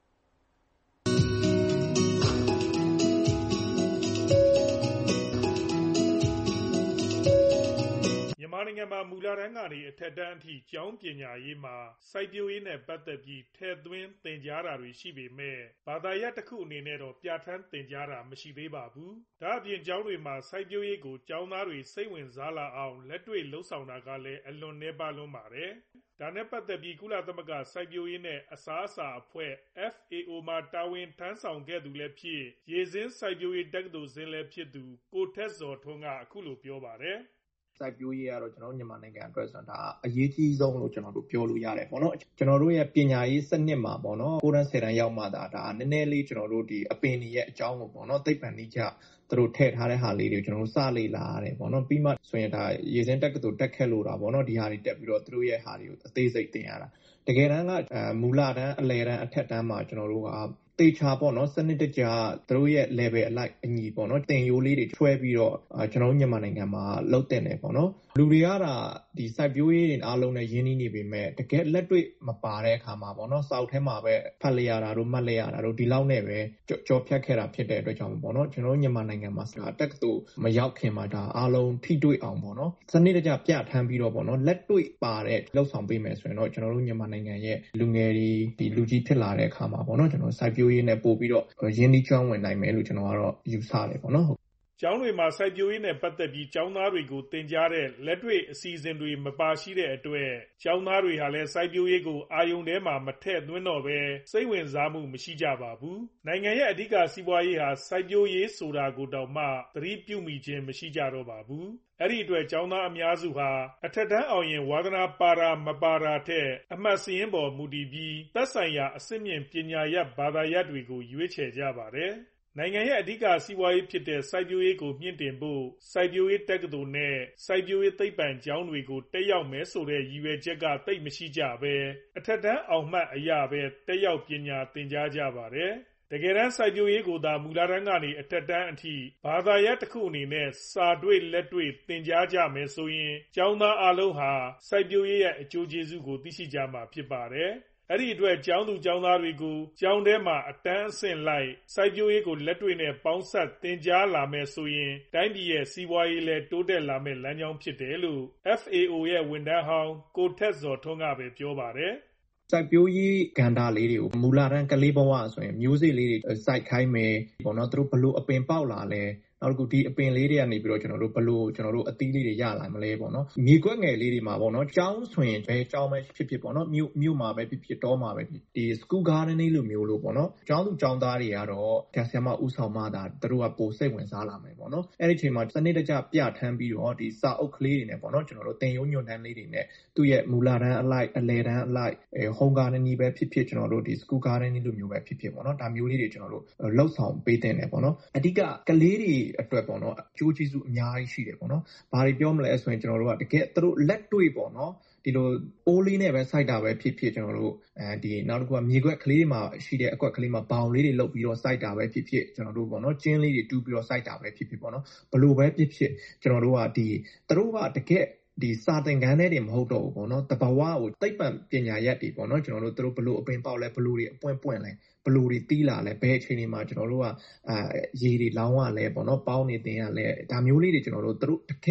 မြန်မာနိုင်ငံမှာမူလတန်းကနေအထက်တန်းအထိကျောင်းပညာရေးမှာစိုက်ပျိုးရေးနဲ့ပတ်သက်ပြီးထည့်သွင်းသင်ကြားတာတွေရှိပေမဲ့ဘာသာရပ်တစ်ခုအနေနဲ့တော့ပြဋ္ဌာန်းသင်ကြားတာမရှိသေးပါဘူး။ဒါ့အပြင်ကျောင်းတွေမှာစိုက်ပျိုးရေးကိုကျောင်းသားတွေစိတ်ဝင်စားလာအောင်လက်တွေ့လှုပ်ဆောင်တာကလည်းအလွန်နည်းပါးလွန်းပါတယ်။ဒါနဲ့ပတ်သက်ပြီးကုလသမဂ္ဂစိုက်ပျိုးရေးနဲ့အစားအစာအဖွဲ့ FAO မှာတာဝန်ထမ်းဆောင်ခဲ့သူလည်းဖြစ်ရေစင်းစိုက်ပျိုးရေးတက္ကသိုလ်ဆင်းလည်းဖြစ်သူကိုထက်ဇော်ထွန်းကအခုလိုပြောပါတယ်။စိုက်ပျိုးရေးကတော့ကျွန်တော်တို့မြန်မာနိုင်ငံအတွက်ဆိုတော့ဒါအရေးကြီးဆုံးလို့ကျွန်တော်တို့ပြောလို့ရတယ်ပေါ့နော်ကျွန်တော်တို့ရဲ့ပညာရေးစနစ်မှာပေါ့နော်9တန်း10တန်းရောက်မှဒါနည်းနည်းလေးကျွန်တော်တို့ဒီအပင်တွေရဲ့အကြောင်းကိုပေါ့နော်သိပ္ပံနည်းကျသူတို့ထည့်ထားတဲ့ဟာလေးတွေကျွန်တော်တို့စလေ့လာရတယ်ပေါ့နော်ပြီးမှဆိုရင်ဒါရေစင်းတက္ကသိုလ်တက်ခဲ့လို့တာပေါ့နော်ဒီဟာတွေတက်ပြီးတော့သူတို့ရဲ့ဟာတွေကိုအသေးစိတ်သင်ရတာတကယ်တမ်းကမူလတန်းအလယ်တန်းအထက်တန်းမှာကျွန်တော်တို့ကတေချာပေါ့နော်စနစ်တကျသူတို့ရဲ့ level အလိုက်အညီပေါ့နော်တင်ရိုးလေးတွေထွဲပြီးတော့ကျွန်တော်တို့မြန်မာနိုင်ငံမှာလုပ်တင်တယ်ပေါ့နော်လူတွေကဒီ site view တွေအားလုံးနဲ့ရင်းနှီးနေပေမဲ့တကယ်လက်တွေ့မပါတဲ့အခါမှာပေါ့နော်စောက်ထဲမှာပဲဖတ်လိုက်ရတာတို့မှတ်လိုက်ရတာတို့ဒီလောက်နဲ့ပဲကြော်ဖြတ်ခဲ့တာဖြစ်တဲ့အတွက်ကြောင့်ပေါ့နော်ကျွန်တော်တို့မြန်မာနိုင်ငံမှာတက္ကသိုလ်မရောက်ခင်မှာဒါအားလုံးထိတွေ့အောင်ပေါ့နော်စနစ်တကျပြဋ္ဌာန်းပြီးတော့ပေါ့နော်လက်တွေ့ပါတဲ့လောက်ဆောင်ပေးမယ်ဆိုရင်တော့ကျွန်တော်တို့မြန်မာနိုင်ငံရဲ့လူငယ်တွေဒီလူကြီးဖြစ်လာတဲ့အခါမှာပေါ့နော်ကျွန်တော် site view ရေးနဲ့ပို့ပြီးတော့ရင်းနှီးကျွမ်းဝင်နိုင်မယ်လို့ကျွန်တော်ကတော့ယူဆတယ်ပေါ့နော်ကျောင်းတွေမှာစိုက်ပျိုးရေးနဲ့ပတ်သက်ပြီးကျောင်းသားတွေကိုသင်ကြားတဲ့လက်တွေ့အစီအစဉ်တွေမပါရှိတဲ့အတွက်ကျောင်းသားတွေဟာလည်းစိုက်ပျိုးရေးကိုအာရုံထဲမှာမထည့်သွင်းတော့ပဲစိတ်ဝင်စားမှုမရှိကြပါဘူး။နိုင်ငံရဲ့အဓိကစီးပွားရေးဟာစိုက်ပျိုးရေးဆိုတာကိုတောင်မှသတိပြုမိခြင်းမရှိကြတော့ပါဘူး။အဲ့ဒီအတွက်ကျောင်းသားအများစုဟာအထက်တန်းအောင်ရင်ဝါသနာပါတာမပါတာထက်အမှတ်စာရင်းပေါ်မူတည်ပြီးသက်ဆိုင်ရာအဆင့်မြင့်ပညာရပ်ဘာသာရပ်တွေကိုရွေးချယ်ကြပါတယ်။နိုင်ငံရဲ့အဓိကစီးပွားရေးဖြစ်တဲ့စိုက်ပျိုးရေးကိုမြှင့်တင်ဖို့စိုက်ပျိုးရေးတက္ကသိုလ်နဲ့စိုက်ပျိုးရေးသိပ္ပံကျောင်းတွေကိုတက်ရောက်မယ်ဆိုတဲ့ရည်ရွယ်ချက်ကသိပ်မရှိကြပဲအထက်တန်းအောင်မှတ်အရပဲတက်ရောက်ပညာသင်ကြားကြပါတယ်။တကယ်တမ်းစိုက်ပျိုးရေးကိုသာမူလတန်းကနေအထက်တန်းအထိဘာသာရပ်တစ်ခုအနေနဲ့စာတွေ့လက်တွေ့သင်ကြားကြမယ်ဆိုရင်ကျောင်းသားအလုံးဟာစိုက်ပျိုးရေးရဲ့အကျိုးကျေးဇူးကိုသိရှိကြမှာဖြစ်ပါတယ်။အဲ့ဒီအတွက်ကျောင်းသူကျောင်းသားတွေကိုကျောင်းထဲမှာအတန်းအဆင့်လိုက်စိုက်ပျိုးရေးကိုလက်တွေ့နဲ့ပေါင်းစပ်သင်ကြားလာမယ်ဆိုရင်တိုင်းပြည်ရဲ့စီးပွားရေးလည်းတိုးတက်လာမယ့်လမ်းကြောင်းဖြစ်တယ်လို့ FAO ရဲ့ဝန်ထမ်းဟောင်းကိုထက်ဇော်ထွန်းကပဲပြောပါတယ်။စိုက်ပျိုးရေးကဏ္ဍလေးတွေကိုမူလတန်းကလေးဘဝဆိုရင်မျိုးစေ့လေးတွေစိုက်ခိုင်းမယ်ပေါ့နော်သူတို့ဘလို့အပင်ပေါက်လာလဲနောက်တစ်ခုဒီအပင်လေးတွေကနေပြီးတော့ကျွန်တော်တို့အသီးလေးတွေရလာမလဲပေါ့နော်မြေကွက်ငယ်လေးတွေမှာပေါ့နော်ကျောင်းဆိုရင်ဘယ်ကျောင်းပဲဖြစ်ဖြစ်ပေါ့နော်မြို့မှာပဲဖြစ်ဖြစ်တောမှာပဲဖြစ်ဒီ school gardening လိုမျိုးလို့ပေါ့နော်ကျောင်းသူကျောင်းသားတွေကတော့ဆရာမဦးဆောင်မှသာသူတို့ကပိုစိတ်ဝင်စားလာမယ်ပေါ့နော်အဲ့ဒီအချိန်မှာစနစ်တကျပြဋ္ဌာန်းပြီးတော့ဒီစာအုပ်ကလေးတွေနဲ့ပေါ့နော်ကျွန်တော်တို့သင်ရိုးညွှန်တမ်းလေးတွေနဲ့သူ့ရဲ့မူလတန်းအလိုက်အလယ်တန်းအလိုက်home gardening ပဲဖြစ်ဖြစ်ကျွန်တော်တို့ဒီ school gardening လိုမျိုးပဲဖြစ်ဖြစ်ပေါ့နော်ဒါမျိုးလေးတွေကျွန်တော်တို့လှုပ်ဆောင်ပေးတင်တယ်ပေါ့နော်အဓိကကလေးတွေအတွက်ပေါ့နော်အကျိုးကျေးဇူးအများကြီးရှိတယ်ပေါ့နော်ဘာတွေပြောမလဲဆိုရင်ကျွန်တော်တို့ကတကယ်သူတို့လက်တွေ့ပေါ့နော်ဒီလိုအိုးလေးနဲ့ပဲစိုက်တာပဲဖြစ်ဖြစ်ကျွန်တော်တို့ဒီနောက်တစ်ခုကမြေကွက်ကလေးတွေမှာရှိတဲ့အကွက်ကလေးမှာဘောင်လေးတွေလုပ်ပြီးတော့စိုက်တာပဲဖြစ်ဖြစ်ကျွန်တော်တို့ပေါ့နော်ကျင်းလေးတွေတူးပြီးတော့စိုက်တာပဲဖြစ်ဖြစ်ပေါ့နော်ဘလို့ပဲဖြစ်ဖြစ်ကျွန်တော်တို့ကဒီသူတို့ကတကယ်ဒီစာသင်ခန်းထဲတွေမဟုတ်တော့ဘူးပေါ့နော်တဘာဝကိုသိပ္ပံပညာရပ်တွေပေါ့နော်ကျွန်တော်တို့သူတို့ဘလို့အပင်ပေါက်လဲဘလို့တွေအပွင့်ပွင့်လဲဘလို့တွေတီးလာလဲဘယ်အချိန်တွေမှာကျွန်တော်တို့ကရေတွေလောင်းရလဲပေါ့နော်ပေါင်းနေတင်ရလဲဒါမျိုးလေးတွေကျွန်တော်တို့သူတို့တကယ်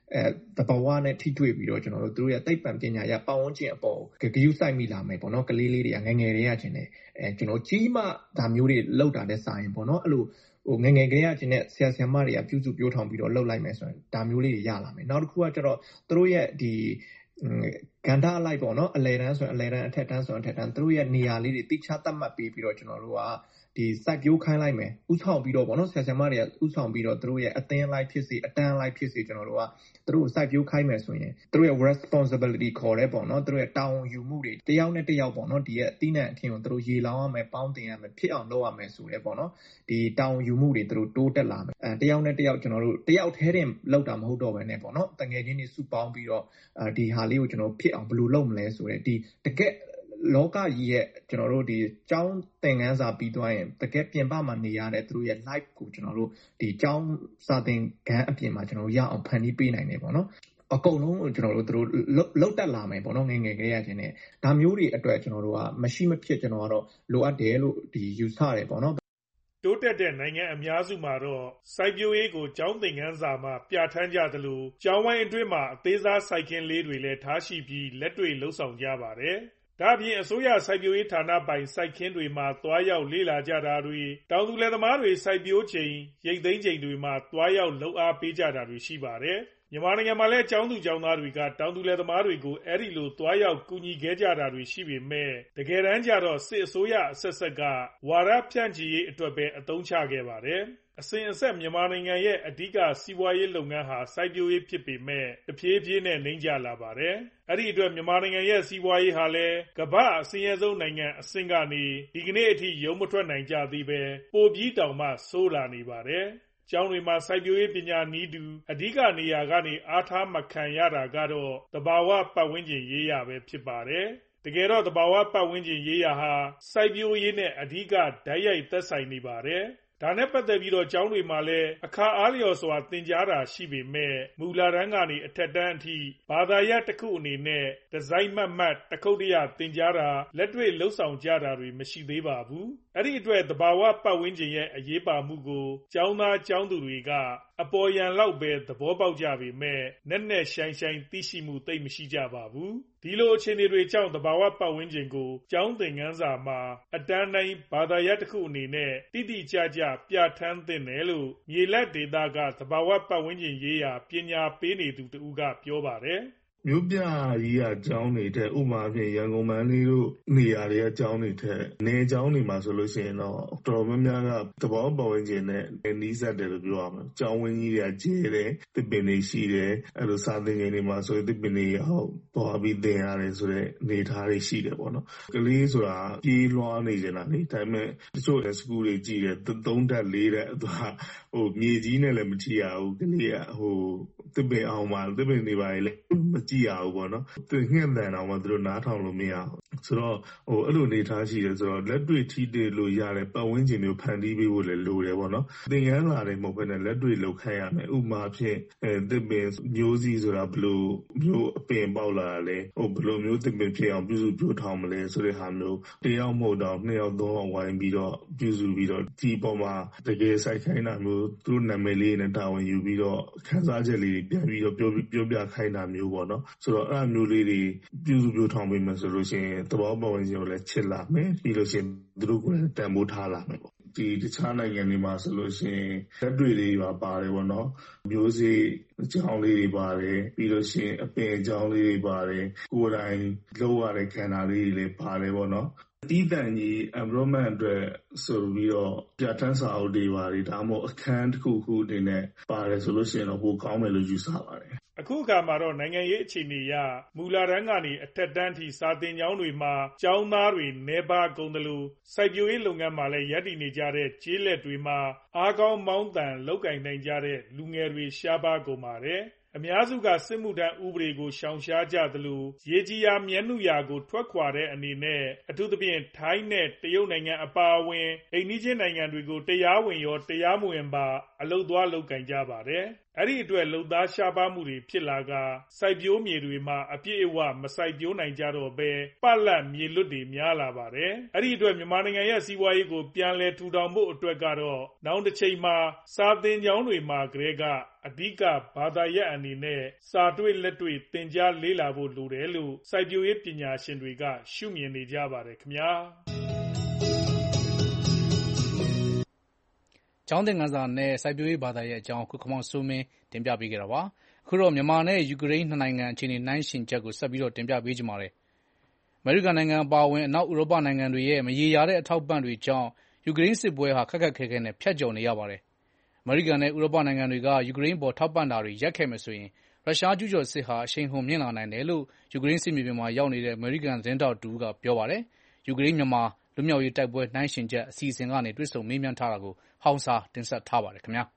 သဘာဝနဲ့ထိတွေ့ပြီးတော့သူတို့ရဲ့သိပ္ပံပညာရပတ်ဝန်းကျင်အပေါ်ဂရုစိုက်မိလာမယ်ပေါ့နော်ကလေးလေးတွေကငယ်ငယ်တွေကကျင်တယ်ကြီးမှဒါမျိုးတွေလောက်တာတဲ့စာရင်ပေါ့နော်အဲ့လိုငယ်ငယ်ကလေးကကျင်တဲ့ဆရာဆရာမတွေကပြုစုပြောထောင်ပြီးတော့လှုပ်လိုက်မယ်ဆိုရင်ဒါမျိုးလေးတွေရလာမယ်နောက်တစ်ခုကကျတော့သူတို့ရဲ့ဒီကန္တာအလိုက်ပေါ့နော်အလယ်တန်းဆိုရင်အလယ်တန်းအထက်တန်းဆိုရင်အထက်တန်းသူတို့ရဲ့နေရာလေးတွေတိကျသတ်မှတ်ပေးပြီးတော့ကျွန်တော်တို့ကဒီစိုက်ပျိုးခိုင်းလိုက်မယ်ဥဆောင်ပြီးတော့ပေါ့နော်ဆရာဆရာမတွေကဥဆောင်ပြီးတော့သူတို့ရဲ့အသင်းလိုက်ဖြစ်စေအတန်းလိုက်ဖြစ်စေကျွန်တော်တို့ကသူတို့စိုက်ပျိုးခိုင်းမယ်ဆိုရင်သူတို့ရဲ့ responsibility ခေါ်တဲ့ပေါ့နော်သူတို့ရဲ့တာဝန်ယူမှုတွေတယောက်နဲ့တယောက်ပေါ့နော်ဒီရဲ့အသီးနှံအထင်ကိုသူတို့ရေလောင်းရမယ်ပေါင်းတင်ရမယ်ဖြစ်အောင်လုပ်ရမယ်ဆိုရဲပေါ့နော်ဒီတာဝန်ယူမှုတွေသူတို့တိုးတက်လာမယ်တယောက်နဲ့တယောက်ကျွန်တော်တို့တယောက်ထဲတင်လောက်တာမဟုတ်တော့ဘဲနဲ့ပေါ့နော်တငယ်ချင်းတွေစုပေါင်းပြီးတော့ဒီဟာလေးကိုကျွန်တော်ဖြစ်အောင်ဘယ်လိုလုပ်မလဲဆိုရဲဒီတကယ်လောကကြီးရဲ့ကျွန်တော်တို့ဒီကျောင်းသင်ခန်းစာပြီးသွားရင်တကယ်ပြင်ပမှာနေရတဲ့သူတို့ရဲ့ life ကိုကျွန်တော်တို့ဒီကျောင်းစာသင်ခန်းအပြင်မှာကျွန်တော်တို့ရအောင်ဖန်တီးပေးနိုင်တယ်ပေါ့နော်အကုန်လုံးကိုကျွန်တော်တို့သူတို့လောက်တက်လာမယ်ပေါ့နော်ငယ်ငယ်ကလေးရခြင်းနဲ့ဒါမျိုးတွေအတွက်ကျွန်တော်တို့ကမရှိမဖြစ်ကျွန်တော်ကတော့လိုအပ်တယ်လို့ဒီယူဆတယ်ပေါ့နော်တိုးတက်တဲ့နိုင်ငံအများစုမှာတော့စိုက်ပျိုးရေးကိုကျောင်းသင်ခန်းစာမှာပြဋ္ဌာန်းကြသလိုကျောင်းဝိုင်းအတွင်းမှာအသေးစားစိုက်ခင်းလေးတွေလည်းထားရှိပြီးလက်တွေ့လှုပ်ဆောင်ကြပါတယ်ဒါအပြင်အစိုးရစိုက်ပျိုးရေးဌာနပိုင်စိုက်ခင်းတွေမှာသွားရောက်လေ့လာကြတာတွေတောင်သူလယ်သမားတွေစိုက်ပျိုးချိန်ရိတ်သိမ်းချိန်တွေမှာသွားရောက်လုပ်အားပေးကြတာတွေရှိပါတယ်မြန်မာနိုင်ငံမှာလည်းကျောင်းသူကျောင်းသားတွေကတောင်သူလယ်သမားတွေကိုအဲ့ဒီလိုသွားရောက်ကူညီခဲ့ကြတာတွေရှိပေမဲ့တကယ်တမ်းကျတော့စစ်အစိုးရအဆက်ဆက်ကဝါဒဖြန့်ချီရေးအတွက်ပဲအသုံးချခဲ့ပါတယ်အစဉ်အဆက်မြန်မာနိုင်ငံရဲ့အဓိကစီးပွားရေးလုပ်ငန်းဟာစိုက်ပျိုးရေးဖြစ်ပေမဲ့တဖြည်းဖြည်းနဲ့နှိမ့်ကျလာပါတယ်။အဲ့ဒီအတွက်မြန်မာနိုင်ငံရဲ့စီးပွားရေးဟာလည်းကမ္ဘာအဆင်းရဲဆုံးနိုင်ငံအဆင့်ကနေဒီကနေ့အထိရုံမထွက်နိုင်ကြသေးပဲပိုပြီးတောင်မှဆိုးလာနေပါတယ်။ကျောင်းတွေမှာစိုက်ပျိုးရေးပညာနည်းတူအဓိကနေရာကနေအားထားမခံရတာကတော့သဘာဝပတ်ဝန်းကျင်ရေးရာပဲဖြစ်ပါတယ်။တကယ်တော့သဘာဝပတ်ဝန်းကျင်ရေးရာဟာစိုက်ပျိုးရေးနဲ့အဓိကဓာတ်ရိုက်သက်ဆိုင်နေပါတယ်။ဒါနဲ့ပတ်သက်ပြီးတော့ကျောင်းတွေမှာလည်းအခါအားလျော်စွာသင်ကြားတာရှိပေမဲ့မူလတန်းကနေအထက်တန်းအထိဘာသာရပ်တစ်ခုအနေနဲ့ဒီဇိုင်းမှတ်တစ်ခုတည်းသင်ကြားတာလက်တွေ့လှုပ်ဆောင်ကြတာတွေမရှိသေးပါဘူး။အဲ့ဒီအတွက်သဘာဝပတ်ဝန်းကျင်ရဲ့အရေးပါမှုကိုကျောင်းသားကျောင်းသူတွေကအပေါ်ယံလောက်ပဲသဘောပေါက်ကြပေမဲ့နက်နက်ရှိုင်းရှိုင်းသိရှိမှုသိပ်မရှိကြပါဘူး။ဒီလိုအခြေအနေတွေကြောင့်သဘာဝပတ်ဝန်းကျင်ကိုကျောင်းသင်ခန်းစာမှာအတန်းတိုင်းဘာသာရပ်တစ်ခုအနေနဲ့တိတိကျကျပြဋ္ဌာန်းသင့်တယ်လို့မြေလက်ဒေသကသဘာဝပတ်ဝန်းကျင်ရေးရာပညာပေးနေသူတဦးကပြောပါတယ်။မြို့ပြကြီးကကျောင်းတွေထက်ဥပမာအဖြစ်ရန်ကုန်မန္တလေးတို့နေရာတွေကကျောင်းတွေထက်နေကျောင်းတွေမှာဆိုလို့ရှိရင်တော့တော်တော်များများကသဘောပတ်ဝန်းကျင်နဲ့နီးစပ်တယ်လို့ပြောရမှာကျောင်းဝင်းကြီးတွေကကျဲတယ်သစ်ပင်တွေရှိတယ်အဲ့လိုစာသင်ချိန်တွေမှာဆိုရင်သစ်ပင်တွေဟုတ်သွားပြီးသင်ရတယ်ဆိုတဲ့နေသားတွေရှိတယ်ပေါ့နော်ကလေးဆိုတာပြေးလွှားနေကြတာလေဒါပေမဲ့တချို့စကူတွေကြည့်တယ်3တက်4တက်သူကမြေကြီးနဲ့လည်းမကြည့်ရဘူးကလေးကသစ်ပင်အောင်မှာသစ်ပင်တွေပါလေမကြည့်ရဘူးပေါ့နော်သူငှက်တန်အောင်မှသူတို့နားထောင်လို့မရဘူးဆိုတော့အဲ့လိုနေထားရှိတယ်ဆိုတော့လက်တွေ့ထိတွေ့လို့ရတဲ့ပတ်ဝန်းကျင်မျိုးဖန်တီးပေးဖို့လည်းလိုတယ်ပေါ့နော်သင်ခန်းစာတွေမဟုတ်ဘဲနဲ့လက်တွေ့လုပ်ခိုင်းရမယ်ဥပမာဖြင့်သစ်ပင်မျိုးစီဆိုတာဘယ်လိုမျိုးအပင်ပေါက်လာလဲဘယ်လိုမျိုးသစ်ပင်ဖြစ်အောင်ပြုစုပြောထောင်မလဲဆိုတဲ့ဟာမျိုးတယောက်မဟုတ်တော့2ယောက်3ယောက်ဝိုင်းပြီးတော့ပြုစုပြီးတော့ဒီပေါ်မှာတကယ်စိုက်ခိုင်းတာမျိုးသူတို့နာမည်လေးနဲ့တာဝန်ယူပြီးတော့ခန်းစားချက်လေးပြန်ပြီးတော့ပြောပြခိုင်းတာမျိုးပေါ့နော်ဆိုတော့အဲ့မျိုးလေးတွေပြုစုပြောထောင်ပေးမယ်ဆိုလို့ရှိရင်သဘောပတ်ဝန်းကျင်ကိုလည်းချစ်လာမယ်ပြီးလို့ရှိရင်သူတို့ကိုလည်းတန်ဖိုးထားလာမယ်ပေါ့ဒီတခြားနိုင်ငံတွေမှာဆိုလို့ရှိရင်လက်တွေ့လေးပါပါတယ်ပေါ့နော်မျိုးစေ့အကြောင်းလေးတွေပါတယ်ပြီးလို့ရှိရင်အပင်အကြောင်းလေးတွေပါတယ်ကိုယ်တိုင်လုပ်ရတဲ့ခန္ဓာလေးတွေလည်းပါတယ်ပေါ့နော်တီးတန်ကြီး environment အတွက်ဆိုပြီးတော့ပြဋ္ဌာန်းစာအုပ်တွေပါတယ်ဒါမှမဟုတ်အခန်းတစ်ခုခုအနေနဲ့ပါတယ်ဆိုလို့ရှိရင်တော့ပိုကောင်းမယ်လို့ယူဆပါတယ်အခုအခါမှာတော့နိုင်ငံရေးအခြေအနေအရမူလတန်းကနေအထက်တန်းထိစာသင်ကျောင်းတွေမှာကျောင်းသားတွေနှဲပါကုန်တယ်လို့စိုက်ပျိုးရေးလုပ်ငန်းမှာလည်းရပ်တည်နေကြတဲ့ကျေးလက်တွေမှာအားကောင်းမောင်းတန်လုပ်ကင်နိုင်ကြတဲ့လူငယ်တွေရှားပါးကုန်ပါတယ်အများစုကစစ်မှုထမ်းဥပဒေကိုရှောင်ရှားကြသလိုရေကြီးရာမြက်နုရာကိုထွက်ခွာတဲ့အနေနဲ့အထူးသဖြင့်ထိုင်းနဲ့တရုတ်နိုင်ငံအပါအဝင်အိမ်နီးချင်းနိုင်ငံတွေကိုတရားဝင်ရောတရားမဝင်ပါအလုပ်သွားလုပ်ကင်ကြပါတယ်အဲ့ဒီအတွက်လုပ်သားရှားပါးမှုတွေဖြစ်လာကစိုက်ပျိုးမြေတွေမှာအပြည့်အဝမစိုက်ပျိုးနိုင်ကြတော့ဘဲပလတ်မြေလွတ်တွေများလာပါတယ်အဲ့ဒီအတွက်မြန်မာနိုင်ငံရဲ့စီးပွားရေးကိုပြန်လည်ထူထောင်ဖို့အတွက်ကတော့နောက်တစ်ချိန်မှာစာသင်ကျောင်းတွေမှာကလေးကအဓိကဘာသာရပ်အနေနဲ့စာတွေ့လက်တွေ့သင်ကြားလေ့လာဖို့လိုတယ်လို့စိုက်ပျိုးရေးပညာရှင်တွေကရှုမြင်နေကြပါတယ်ခင်ဗျာကျောင်းသင်ခန်းစာနဲ့စိုက်ပျိုးရေးဘာသာရပ်အကြောင်းခုခမောင်စိုးမင်းတင်ပြပေးခဲ့တာပါအခုတော့မြန်မာနဲ့ယူကရိန်းနှစ်နိုင်ငံအခြေအနေနှိုင်းယှဉ်ချက်ကိုဆက်ပြီးတော့တင်ပြပေးကြပါမယ်အမေရိကန်နိုင်ငံအပါအဝင်အနောက်ဥရောပနိုင်ငံတွေရဲ့မရေရာတဲ့အထောက်ပံ့တွေကြောင့်ယူကရိန်းစစ်ပွဲဟာခက်ခက်ခဲခဲနဲ့ဖျက်ကျော်နေရပါတယ်အမေရိကန်နဲ့ဥရောပနိုင်ငံတွေကယူကရိန်းပေါ်ထောက်ပံ့တာတွေရပ်ခဲ့မယ်ဆိုရင်ရုရှားကျူးကျော်စစ်ဟာအရှိန်ဟုန်မြင့်လာနိုင်တယ်လို့ယူကရိန်းစစ်မြေပြင်မှာရောက်နေတဲ့အမေရိကန်သတင်းတောက်တူကပြောပါတယ်ယူကရိန်းမြန်မာလွတ်မြောက်ရေးတိုက်ပွဲနှိုင်းယှဉ်ချက်အစီအစဉ်ကနေတွေ့ဆုံမေးမြန်းထားတာကိုဟောင်းစာတင်ဆက်ထားပါတယ်ခင်ဗျာ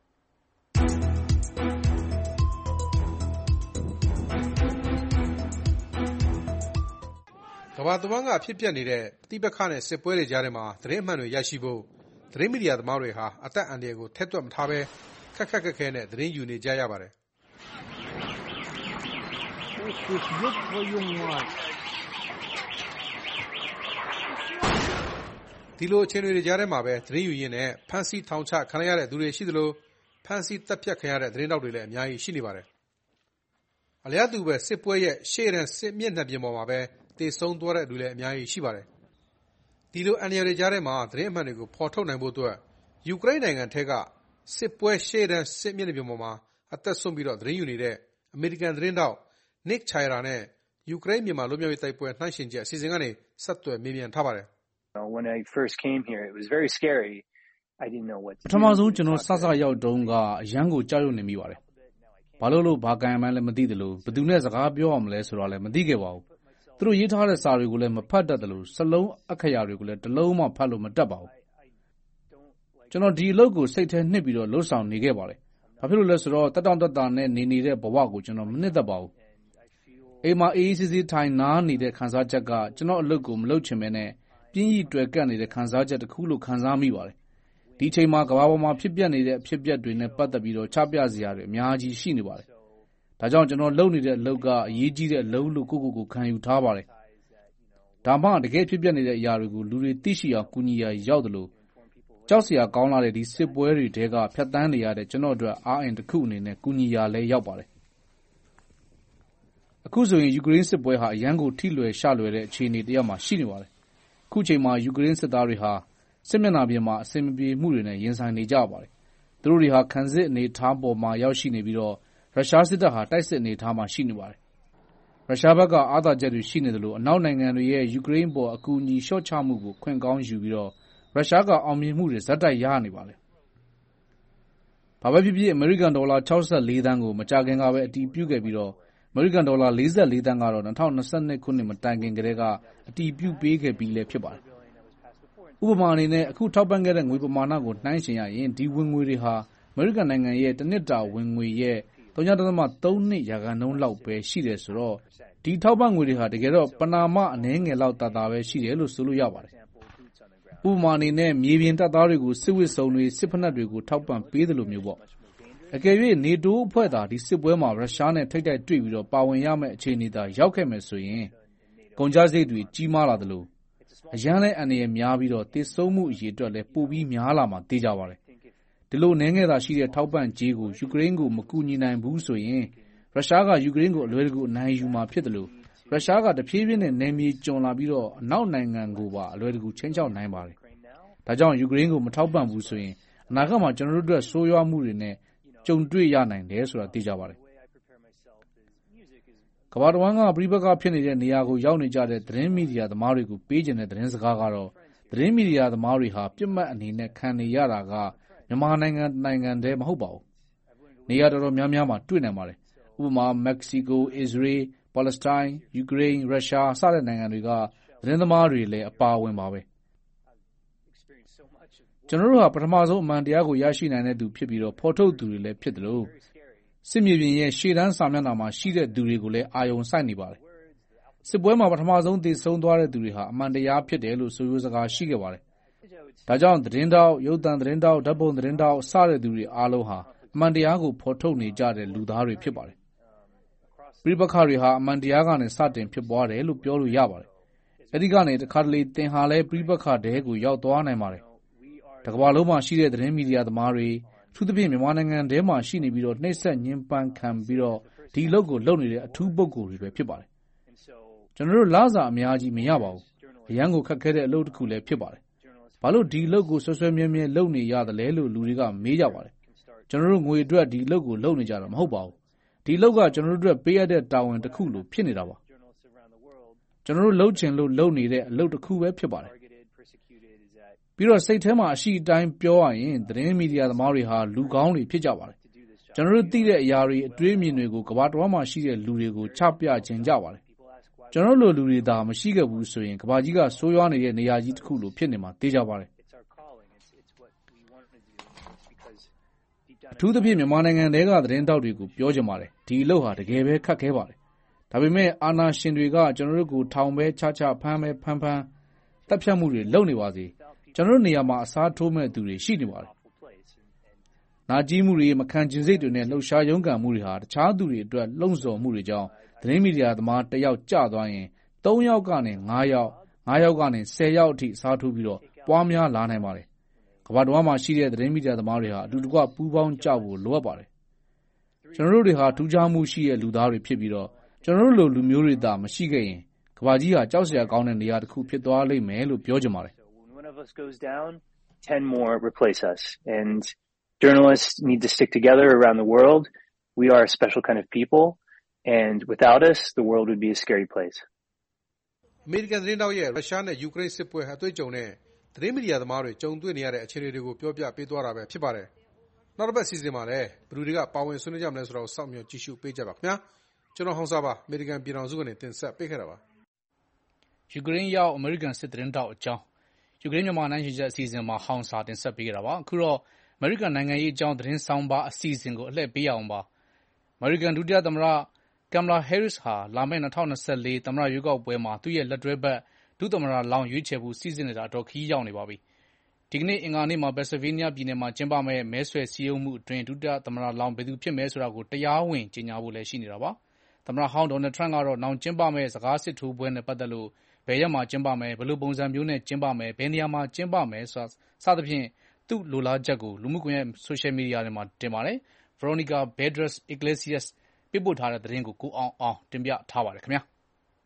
ကမ္ဘာတဝန်းကဖြစ်ပျက်နေတဲ့တိပခနဲ့စစ်ပွဲတွေကြားထဲမှာသတင်းအမှန်တွေရရှိဖို့သတင်းမီဒီယာသမားတွေဟာအသက်အန္တရာယ်ကိုထည့်သွက်မထားဘဲခက်ခက်ခဲခဲနဲ့သတင်းယူနေကြရပါတယ်ဒီလိုအခြေအနေတွေကြားထဲမှာပဲသတင်းယူရင်းနဲ့ဖမ်းဆီးထောင်ချခံရတဲ့သူတွေရှိသလိုဖမ်းဆီးတပ်ဖြတ်ခံရတဲ့သတင်းတောက်တွေလည်းအများကြီးရှိနေပါတယ်အလျားတူပဲစစ်ပွဲရဲ့ရှေ့တန်းစစ်မျက်နှာပြင်ပေါ်မှာပဲသေဆုံးသွားတဲ့လူလည်းအများကြီးရှိပါတယ်ဒီလိုအန္တရာယ်တွေကြားထဲမှာသတင်းအမှန်တွေကိုဖော်ထုတ်နိုင်ဖို့အတွက်ယူကရိန်းနိုင်ငံထဲကစစ်ပွဲရှေ့တန်းစစ်မျက်နှာပြင်ပေါ်မှာအသက်ဆုံးပြီးတော့သတင်းယူနေတဲ့အမေရိကန်သတင်းတောက် Nick Chira နဲ့ယူကရိန်းမြန်မာလွတ်မြောက်ရေးတိုက်ပွဲနှိုင်းယှဉ်ချက်အစီအစဉ်ကနေဆက်သွယ်မေးမြန်းထားပါတယ် When I first came here, it was very scary. I didn't know what to do. ပထမဆုံးကျွန်တော်စရောက်တုန်းကအရန်ကိုကြောက်ရွံ့နေမိပါတယ်။ဘာလို့ဘာကန်မှန်းလည်းမသိသလိုဘယ်သူနဲ့စကားပြောရမလဲဆိုတာလည်းမသိခဲ့ပါဘူး။သူတို့ရေးထားတဲ့စာတွေကိုလည်းမဖတ်တတ်သလိုစလုံးအခရာတွေကိုလည်းတစ်လုံးမှဖတ်လို့မတတ်ပါဘူး။ကျွန်တော်ဒီအလုပ်ကိုစိတ်ထဲနှစ်ပြီးတော့လှုပ်ဆောင်နေခဲ့ပါတယ်။ဘာဖြစ်လို့လဲဆိုတော့တက်တောင့်တက်တာနဲ့နေနေတဲ့ဘဝကိုကျွန်တော်မနှစ်သက်ပါဘူး။အိမ်မှာအေးအေးဆေးဆေးထိုင်နားနေတဲ့ခံစားချက်ကကျွန်တော်အလုပ်ကိုမလုပ်ချင်မဲနဲ့ပြင်းရည်တွေ့ကပ်နေတဲ့ခံစားချက်တစ်ခုလို့ခံစားမိပါတယ်။ဒီအချိန်မှာကမ္ဘာပေါ်မှာဖြစ်ပျက်နေတဲ့အဖြစ်အပျက်တွေနဲ့ပတ်သက်ပြီးတော့ချပြစရာတွေအများကြီးရှိနေပါတယ်။ဒါကြောင့်ကျွန်တော်လုပ်နေတဲ့အလုပ်ကအရေးကြီးတဲ့အလုပ်လို့ကိုခံယူထားပါတယ်။ဒါမှတကယ်ဖြစ်ပျက်နေတဲ့အရာတွေကိုလူတွေသိရှိအောင်ကူညီရာရောက်တယ်လို့ကြောက်စရာကောင်းလာတဲ့ဒီစစ်ပွဲတွေတဲကဖြတ်တန်းနေရတဲ့ကျွန်တော်အတွက်အားအင်တစ်ခုအနေနဲ့ကူညီရာလဲရောက်ပါတယ်။အခုဆိုရင်ယူကရိန်းစစ်ပွဲဟာအရန်ကိုထိလွယ်ရှလွယ်တဲ့အခြေအနေတရမှာရှိနေပါတယ်။ခုချိန်မှာယူကရိန်းစစ်သားတွေဟာစစ်မျက်နှာပြင်မှာအဆင်မပြေမှုတွေနဲ့ရင်ဆိုင်နေကြပါတယ်။သူတို့တွေဟာခံစစ်အနေအထားပေါ်မှာရောက်ရှိနေပြီးတော့ရုရှားစစ်တပ်ဟာတိုက်စစ်အနေအထားမှာရှိနေပါတယ်။ရုရှားဘက်ကအားသာချက်တွေရှိနေတယ်လို့အနောက်နိုင်ငံတွေရဲ့ယူကရိန်းပေါ်အကူအညီလျှော့ချမှုကိုခွင့်ကောင်းယူပြီးတော့ရုရှားကအောင်မြင်မှုတွေဇက်တိုက်ရနေပါတယ်။ဘာပဲဖြစ်ဖြစ်အမေရိကန်ဒေါ်လာ64သန်းကိုမကြာခင်ကပဲအတည်ပြုခဲ့ပြီးတော့အမေရိကန်ဒေါ်လာ44သန်းကတော့2022ခုနှစ်မတိုင်ခင်ကတည်းကအတည်ပြုပေးခဲ့ပြီးလည်းဖြစ်ပါတယ်။ဥပမာအနေနဲ့အခုထောက်ပံ့ခဲ့တဲ့ငွေပမာဏကိုနှိုင်းယှဉ်ရရင်ဒီဝင်ငွေတွေဟာအမေရိကန်နိုင်ငံရဲ့တစ်နှစ်တာဝင်ငွေရဲ့ 0.32% လောက်ပဲရှိတယ်ဆိုတော့ဒီထောက်ပံ့ငွေတွေဟာတကယ်တော့ပနာမအနည်းငယ်လောက်တာပဲရှိတယ်လို့ဆိုလို့ရပါတယ်။ဥပမာအနေနဲ့မြေပြင်တပ်သားတွေကိုစစ်ဝတ်စုံတွေစစ်ဖက်နှက်တွေကိုထောက်ပံ့ပေးသလိုမျိုးပေါ့။အကယ်၍နေတိုးအဖွဲ့သာဒီစစ်ပွဲမှာရုရှားနဲ့ထိပ်တိုက်တွေ့ပြီးတော့ပါဝင်ရမယ့်အခြေအနေသာရောက်ခဲ့မယ်ဆိုရင်ကုန်ကျစရိတ်တွေကြီးမားလာသလိုအရန်လဲအန္တရာယ်များပြီးတော့သေဆုံးမှုအရေအတွက်လည်းပိုပြီးများလာမှာသိကြပါတယ်။ဒီလိုနည်းငယ်သာရှိတဲ့ထောက်ပံ့ကြေးကိုယူကရိန်းကိုမကူညီနိုင်ဘူးဆိုရင်ရုရှားကယူကရိန်းကိုအလွယ်တကူအနိုင်ယူမှာဖြစ်တယ်လို့ရုရှားကတဖြည်းဖြည်းနဲ့နယ်မြေကျွံလာပြီးတော့အနောက်နိုင်ငံကိုပါအလွယ်တကူချင်းချောက်နိုင်ပါတယ်။ဒါကြောင့်ယူကရိန်းကိုမထောက်ပံ့ဘူးဆိုရင်အနာဂတ်မှာကျွန်တော်တို့အတွက်ဆိုးရွားမှုတွေနဲ့ကြုံတွေ့ရနိုင်တယ်ဆိုတာသိကြပါတယ်။ကမ္ဘာတစ်ဝန်းကပဋိပက္ခဖြစ်နေတဲ့နေရာကိုရောက်နေကြတဲ့သတင်းမီဒီယာသမားတွေကိုပေးချင်တဲ့သတင်းစကားကတော့သတင်းမီဒီယာသမားတွေဟာပြစ်မှတ်အနေနဲ့ခံနေရတာကမြန်မာနိုင်ငံတည်းမဟုတ်ပါဘူး။နေရာတော်တော်များများမှာတွေ့နိုင်ပါတယ်။ဥပမာမက္ကဆီကို၊အစ္စရေး၊ပါလက်စတိုင်း၊ယူကရိန်း၊ရုရှားစတဲ့နိုင်ငံတွေကသတင်းသမားတွေလည်းအပါအဝင်ပါပဲ။ကျွန်တော်တို့ဟာပထမဆုံးအမှန်တရားကိုရရှိနိုင်တဲ့သူဖြစ်ပြီးတော့ဖော်ထုတ်သူတွေလည်းဖြစ်တယ်လို့စစ်မြေပြင်ရဲ့ရှေ့တန်းစာမျက်နှာမှာရှိတဲ့သူတွေကိုလည်းအာရုံစိုက်နေပါတယ်။စစ်ပွဲမှာပထမဆုံးသေဆုံးသွားတဲ့သူတွေဟာအမှန်တရားဖြစ်တယ်လို့ဆိုရိုးစကားရှိခဲ့ပါတယ်။ဒါကြောင့်သတင်းတောက်၊ရုပ်သံသတင်းတောက်၊ဓာတ်ပုံသတင်းတောက်စတဲ့သူတွေအားလုံးဟာအမှန်တရားကိုဖော်ထုတ်နေကြတဲ့လူသားတွေဖြစ်ပါတယ်။ပဋိပက္ခတွေဟာအမှန်တရားကနေစတင်ဖြစ်ပွားတယ်လို့ပြောလို့ရပါတယ်။အဲဒီကနေတခါတလေသင်ဟာလည်းပဋိပက္ခတဲကိုရောက်သွားနိုင်ပါတယ်။တစ်ကမ္ဘာလုံးမှာရှိတဲ့သတင်းမီဒီယာသမားတွေ။အထူးသဖြင့်မြန်မာနိုင်ငံထဲမှာရှိနေပြီးနှိပ်စက်ညှဉ်းပန်းခံပြီးဒီအလုပ်ကိုလုပ်နေတဲ့အထူးပုဂ္ဂိုလ်တွေပဲဖြစ်ပါတယ်။ကျွန်တော်တို့လစာအများကြီးမရပါဘူး။အရမ်းကိုခက်ခဲတဲ့အလုပ်တစ်ခုလည်းဖြစ်ပါတယ်။ဘာလို့ဒီအလုပ်ကိုဆွဲဆွဲမြဲမြဲလုပ်နေရသလဲလို့လူတွေကမေးကြပါတယ်။ကျွန်တော်တို့ငွေအတွက်ဒီအလုပ်ကိုလုပ်နေကြတာမဟုတ်ပါဘူး။ဒီအလုပ်ကကျွန်တော်တို့အတွက်ပေးရတဲ့တာဝန်တစ်ခုလိုဖြစ်နေတာပါ။ကျွန်တော်တို့လုပ်ချင်လို့လုပ်နေတဲ့အလုပ်တစ်ခုပဲဖြစ်ပါတယ်။ပြီးတော့စိတ်ထဲမှာအရှိအတိုင်းပြောရရင်သတင်းမီဒီယာသမားတွေဟာလူကောင်းတွေဖြစ်ကြပါတယ်။ကျွန်တော်တို့သိတဲ့အရာတွေအတွေးအမြင်တွေကိုကမ္ဘာတစ်ဝန်းမှာရှိတဲ့လူတွေကိုချပြခြင်းကြပါတယ်။ကျွန်တော်တို့လူတွေသာမရှိခဲ့ဘူးဆိုရင်ကမ္ဘာကြီးကဆိုးရွားနေတဲ့နေရာကြီးတစ်ခုလိုဖြစ်နေမှာသိကြပါတယ်။အထူးသဖြင့်မြန်မာနိုင်ငံထဲကသတင်းတောက်တွေကိုပြောချင်ပါတယ်။ဒီအလုပ်ဟာတကယ်ပဲခက်ခဲပါတယ်။ဒါပေမဲ့အာဏာရှင်တွေကကျွန်တော်တို့ကိုထောင်ပဲချချဖမ်းပဲဖမ်းတပ်ဖြတ်မှုတွေလုပ်နေပါစေ။ကျွန်တော်တို့နေရာမှာအစားထိုးမဲ့သူတွေရှိနေပါတယ်။နာကြီးမှုတွေမခံကျင်စိတ်တွေနဲ့လှုပ်ရှားရုန်းကန်မှုတွေဟာတခြားသူတွေအတွက်လှုံ့ဆော်မှုတွေကြောင့်သတင်းမီဒီယာသမားတစ်ယောက်ကျသွားရင်3ယောက်ကနေ5ယောက်5ယောက်ကနေ10ယောက်အထိအစားထိုးပြီးပွားများလာနိုင်ပါတယ်။ကမ္ဘာတစ်ဝန်းမှာရှိတဲ့သတင်းမီဒီယာသမားတွေဟာအတူတကွပူးပေါင်းကြဖို့လိုအပ်ပါတယ်။ကျွန်တော်တို့တွေဟာထူးခြားမှုရှိတဲ့လူသားတွေဖြစ်ပြီးကျွန်တော်တို့လိုလူမျိုးတွေသာမရှိခဲ့ရင်ကမ္ဘာကြီးဟာကြောက်စရာကောင်းတဲ့နေရာတစ်ခုဖြစ်သွားလိမ့်မယ်လို့ပြောချင်ပါတယ်။ One of us goes down, 10 more replace us. And journalists need to stick together around the world. We are a special kind of people. And without us, the world would be a scary place. အမေရိကန်သတင်းတောက်ရဲ့ရုရှားနဲ့ယူကရိန်းစစ်ပွဲအတွေ့အကြုံနဲ့သတင်းမီဒီယာသမားတွေကြုံတွေ့နေရတဲ့အခြေအနေတွေကိုပြောပြပေးသွားတာပဲဖြစ်ပါတယ်။နောက်တစ်ပတ်စီစဉ်မှာလည်းဘယ်သူတွေကပါဝင်ဆွေးနွေးကြမလဲဆိုတာကိုစောင့်မျှော်ကြည့်ရှုပေးကြပါခင်ဗျာ။ကျွန်တော်ဟောင်းစားပါအမေရိကန်ပြည်ထောင်စုကနေတင်ဆက်ပေးခဲ့တာပါ။ယူကရိန်းရောက်အမေရိကန်စစ်သတင်းတောက်အကြောင်းယူကရိန်းမြန်မာနိုင်ရှိချက်အစီအစဉ်မှာဟောင်းစာတင်ဆက်ပေးခဲ့တာပါ။အခုတော့အမေရိကန်နိုင်ငံရေးအကြောင်းသတင်းဆောင်ပါအစီအစဉ်ကိုအလှည့်ပေးရအောင်ပါ။အမေရိကန်ဒုတိယသမ္မတKamala Harris ဟာလာမယ့်2024သမ္မတရွေးကောက်ပွဲမှာသူ့ရဲ့လက်တွဲဘက်ဒုသမ္မတလောင်းရွေးချယ်ဖို့စီစဉ်နေတာတော့ခီးရောက်နေပါပြီ။ဒီကနေ့အင်္ဂါနေ့မှာပန်ဆယ်ဗေးနီးယားပြည်နယ်မှာကျင်းပမယ့်မဲဆွယ်စည်းရုံးမှုအတွင်းဒုတိယသမ္မတလောင်းဘယ်သူဖြစ်မယ်ဆိုတာကိုတရားဝင်ကြေညာဖို့လည်းရှိနေတာပါ။သမ္မတဟောင်းဒေါ်နယ်ထရန့်ကတော့နောင်ကျင်းပမယ့်စကားစစ်ထိုးပွဲနဲ့ပတ်သက်လို့ဘယ်ရက်မှာကျင်းပမယ်ဘယ်လိုပုံစံမျိုးနဲ့ကျင်းပမယ်ဘယ်နေရာမှာကျင်းပမယ်စသဖြင့်သူ့လိုလားချက်ကိုလူမှုကွန်ရက်ဆိုရှယ်မီဒီယာတွေမှာတင်ပါတယ်။ Veronica Balderas Iglesias ပေးပို့ထားတဲ့သတင်းကိုကိုအောင်အောင်တင်ပြထားပါတယ်ခင်ဗျာ။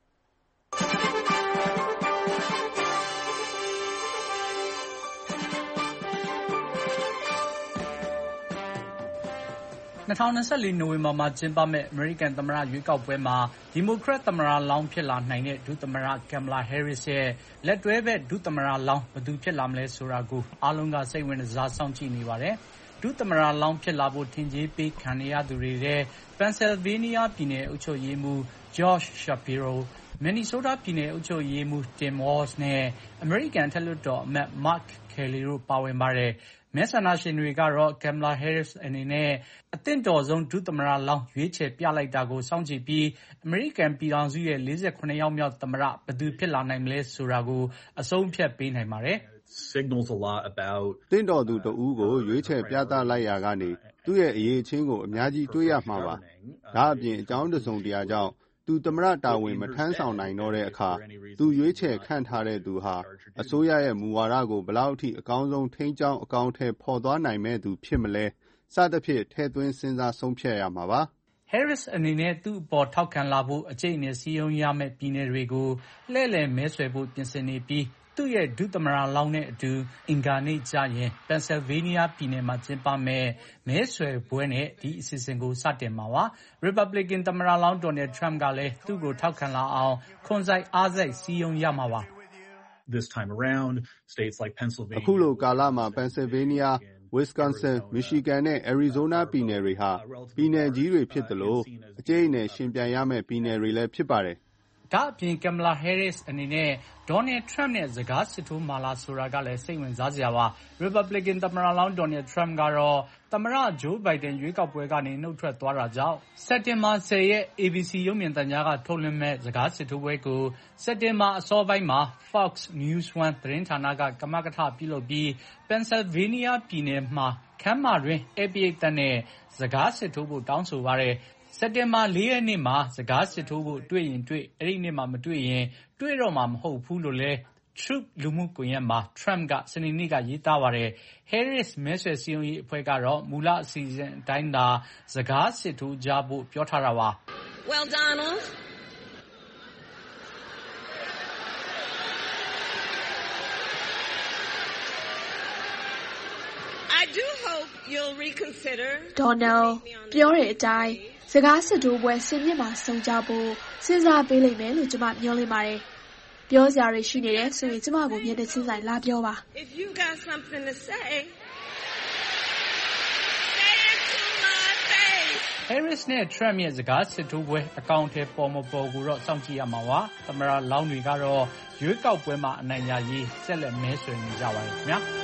2024နိုဝင်ဘာမှာကျင်းပမယ့်အမေရိကန်သမ္မတရွေးကောက်ပွဲမှာဒီမိုကရက်သမ္မတလောင်းဖြစ်လာနိုင်တဲ့ဒုသမ္မတ Kamala Harris ရဲ့လက်တွဲဘက်ဒုသမ္မတလောင်းဘယ်သူဖြစ်လာမလဲဆိုတာကိုအားလုံးကစိတ်ဝင်စားစောင့်ကြည့်နေပါတယ်။ဒုသမ္မတလောင်းဖြစ်လာဖို့ထင်ကြေးပေးခံနေရသူတွေထဲပန်ဆယ်ဗေးနီးယားပြည်နယ်အုပ်ချုပ်ရေးမှူး Josh Shapiro, Minnesota ပြည်နယ်အုပ်ချုပ်ရေးမှူး Tim Walz နဲ့အမေရိကန်အထက်လွှတ်တော်အမတ် Mark Kelly တို့ပါဝင်ပါတယ်။မဲဆန္ဒရှင်တွေကတော့ Kamala Harris အနေနဲ့အသင့်တော်ဆုံးဒုသမ္မတလောင်းရွေးချယ်ပြလိုက်တာကိုစောင့်ကြည့်ပြီးအမေရိကန်ပြည်ထောင်စုရဲ့47ယောက်မြောက်သမ္မတဘယ်သူဖြစ်လာနိုင်မလဲဆိုတာကိုအဆုံးအဖြတ်ပေးနိုင်ပါတယ်။သင့်တော်သူတဦးကိုရွေးချယ်ပြသလိုက်ရာကနေသူ့ရဲ့အရေးအချင်းကိုအများကြီးတွေးရမှာပါ။ဒါအပြင်အကြောင်းတစုံတရာကြောင့်သူသမ္မတတာဝန်မထမ်းဆောင်နိုင်တော့တဲ့အခါသူရွေးချယ်ခန့်ထားတဲ့သူဟာအစိုးရရဲ့မူဝါဒကိုဘယ်လောက်ထိအကောင်းဆုံးထိန်းကျောင်းအကောင်အထည်ဖော်သွားနိုင်မဲ့သူဖြစ်မလဲစသဖြင့်ထည့်သွင်းစဉ်းစားဆုံးဖြတ်ရမှာပါ။ Harris အနေနဲ့သူ့အပေါ်ထောက်ခံလာဖို့အကျိတ်အနယ်စည်းရုံးရမယ့်ပြည်နယ်တွေကိုလှည့်လည်မဲဆွယ်ဖို့ပြင်ဆင်နေပြီးသူ့ရဲ့ဒုသမ္မတလောင်းနဲ့အတူအင်္ဂါနေ့ကျရင်ပန်ဆယ်ဗေးနီးယားပြည်နယ်မှာကျင်းပမယ့်မဲဆွယ်ပွဲနဲ့ဒီအစီအစဉ်ကိုစတင်မှာပါ။ Republican သမ္မတလောင်း Donald Trump ကလည်းသူ့ကိုထောက်ခံလာအောင်ခွန်စိုက်အားစိုက်စည်းရုံးရမှာပါ။အခုလိုကာလမှာပန်ဆယ်ဗေးနီးယားWisconsin, Michigan နဲ့ Arizona ပြည်နယ်တွေဟာပြည်နယ်ကြီးတွေဖြစ်သလိုအကျိတ်အနယ်ယှဉ်ပြိုင်ရမယ့်ပြည်နယ်တွေလည်းဖြစ်ပါတယ်။ဒါ့အပြင် Kamala Harris အနေနဲ့ Donald Trump နဲ့စကားစစ်ထိုးမှာလားဆိုတာကလည်းစိတ်ဝင်စားစရာပါ။ Republican သမ္မတလောင်း Donald Trump ကတော့သမ္မတ Joe Biden ရွေးကောက်ပွဲကနေနှုတ်ထွက်သွားတာကြောင့်စက်တင်ဘာ10ရက် ABC ရုပ်မြင်သံကြားကထုတ်လွှင့်မယ့်စကားစစ်ထိုးပွဲကိုစက်တင်ဘာအစောပိုင်းမှာ Fox News 1သတင်းဌာနကကမကထပြုလုပ်ပြီး Pennsylvania ပြည်နယ်မှာခန်းမတွင်းဧည့်ပရိသတ်နဲ့စကားစစ်ထိုးဖို့တောင်းဆိုပါတယ်။စက်တင်ဘာ4ရက်နေ့မှာစကားစစ်ထိုးဖို့တွေ့ရင်တွေ့အဲဒီနေ့မှာမတွေ့ရင်တွေ့တော့မှာမဟုတ်ဘူးလို့လည်း Truth လူမှုကွန်ရက်မှာ Trump ကစနေနေ့ကရေးသားပါတယ်။ Harris မဲဆွယ်စည်းရုံးရေးအဖွဲ့ကတော့မူလအစီအစဉ်အတိုင်းသာစကားစစ်ထိုးကြဖို့ပြောထားတာပါ။ Well, Donald, I do hope you'll reconsider. Donald ပြောတဲ့အတိုင်းစကားစစ်ထိုးပွဲဆင်မြင့်မှာစုံကြဖို့စဉ်းစားပေးလိမ့်မယ်လို့ကျွန်မမျှော်လင့်ပါတယ်။ပြောစရာတွေရှိနေတယ်ဆိုရင်ကျွန်မကိုမျက်နှာချင်းဆိုင်လာပြောပါ။ If you got something to say, Harris နဲ့ Trump ရဲ့စကားစစ်ထိုးပွဲအကောင့်ထဲပေါ်မပေါ်ကိုတော့စောင့်ကြည့်ရမှာပါ။သမ္မတလောင်းတွေကတော့ရွေးကောက်ပွဲမှာအနိုင်ရရေးဆက်လက်မဲဆွယ်နေကြပါတယ်ခင်ဗျာ။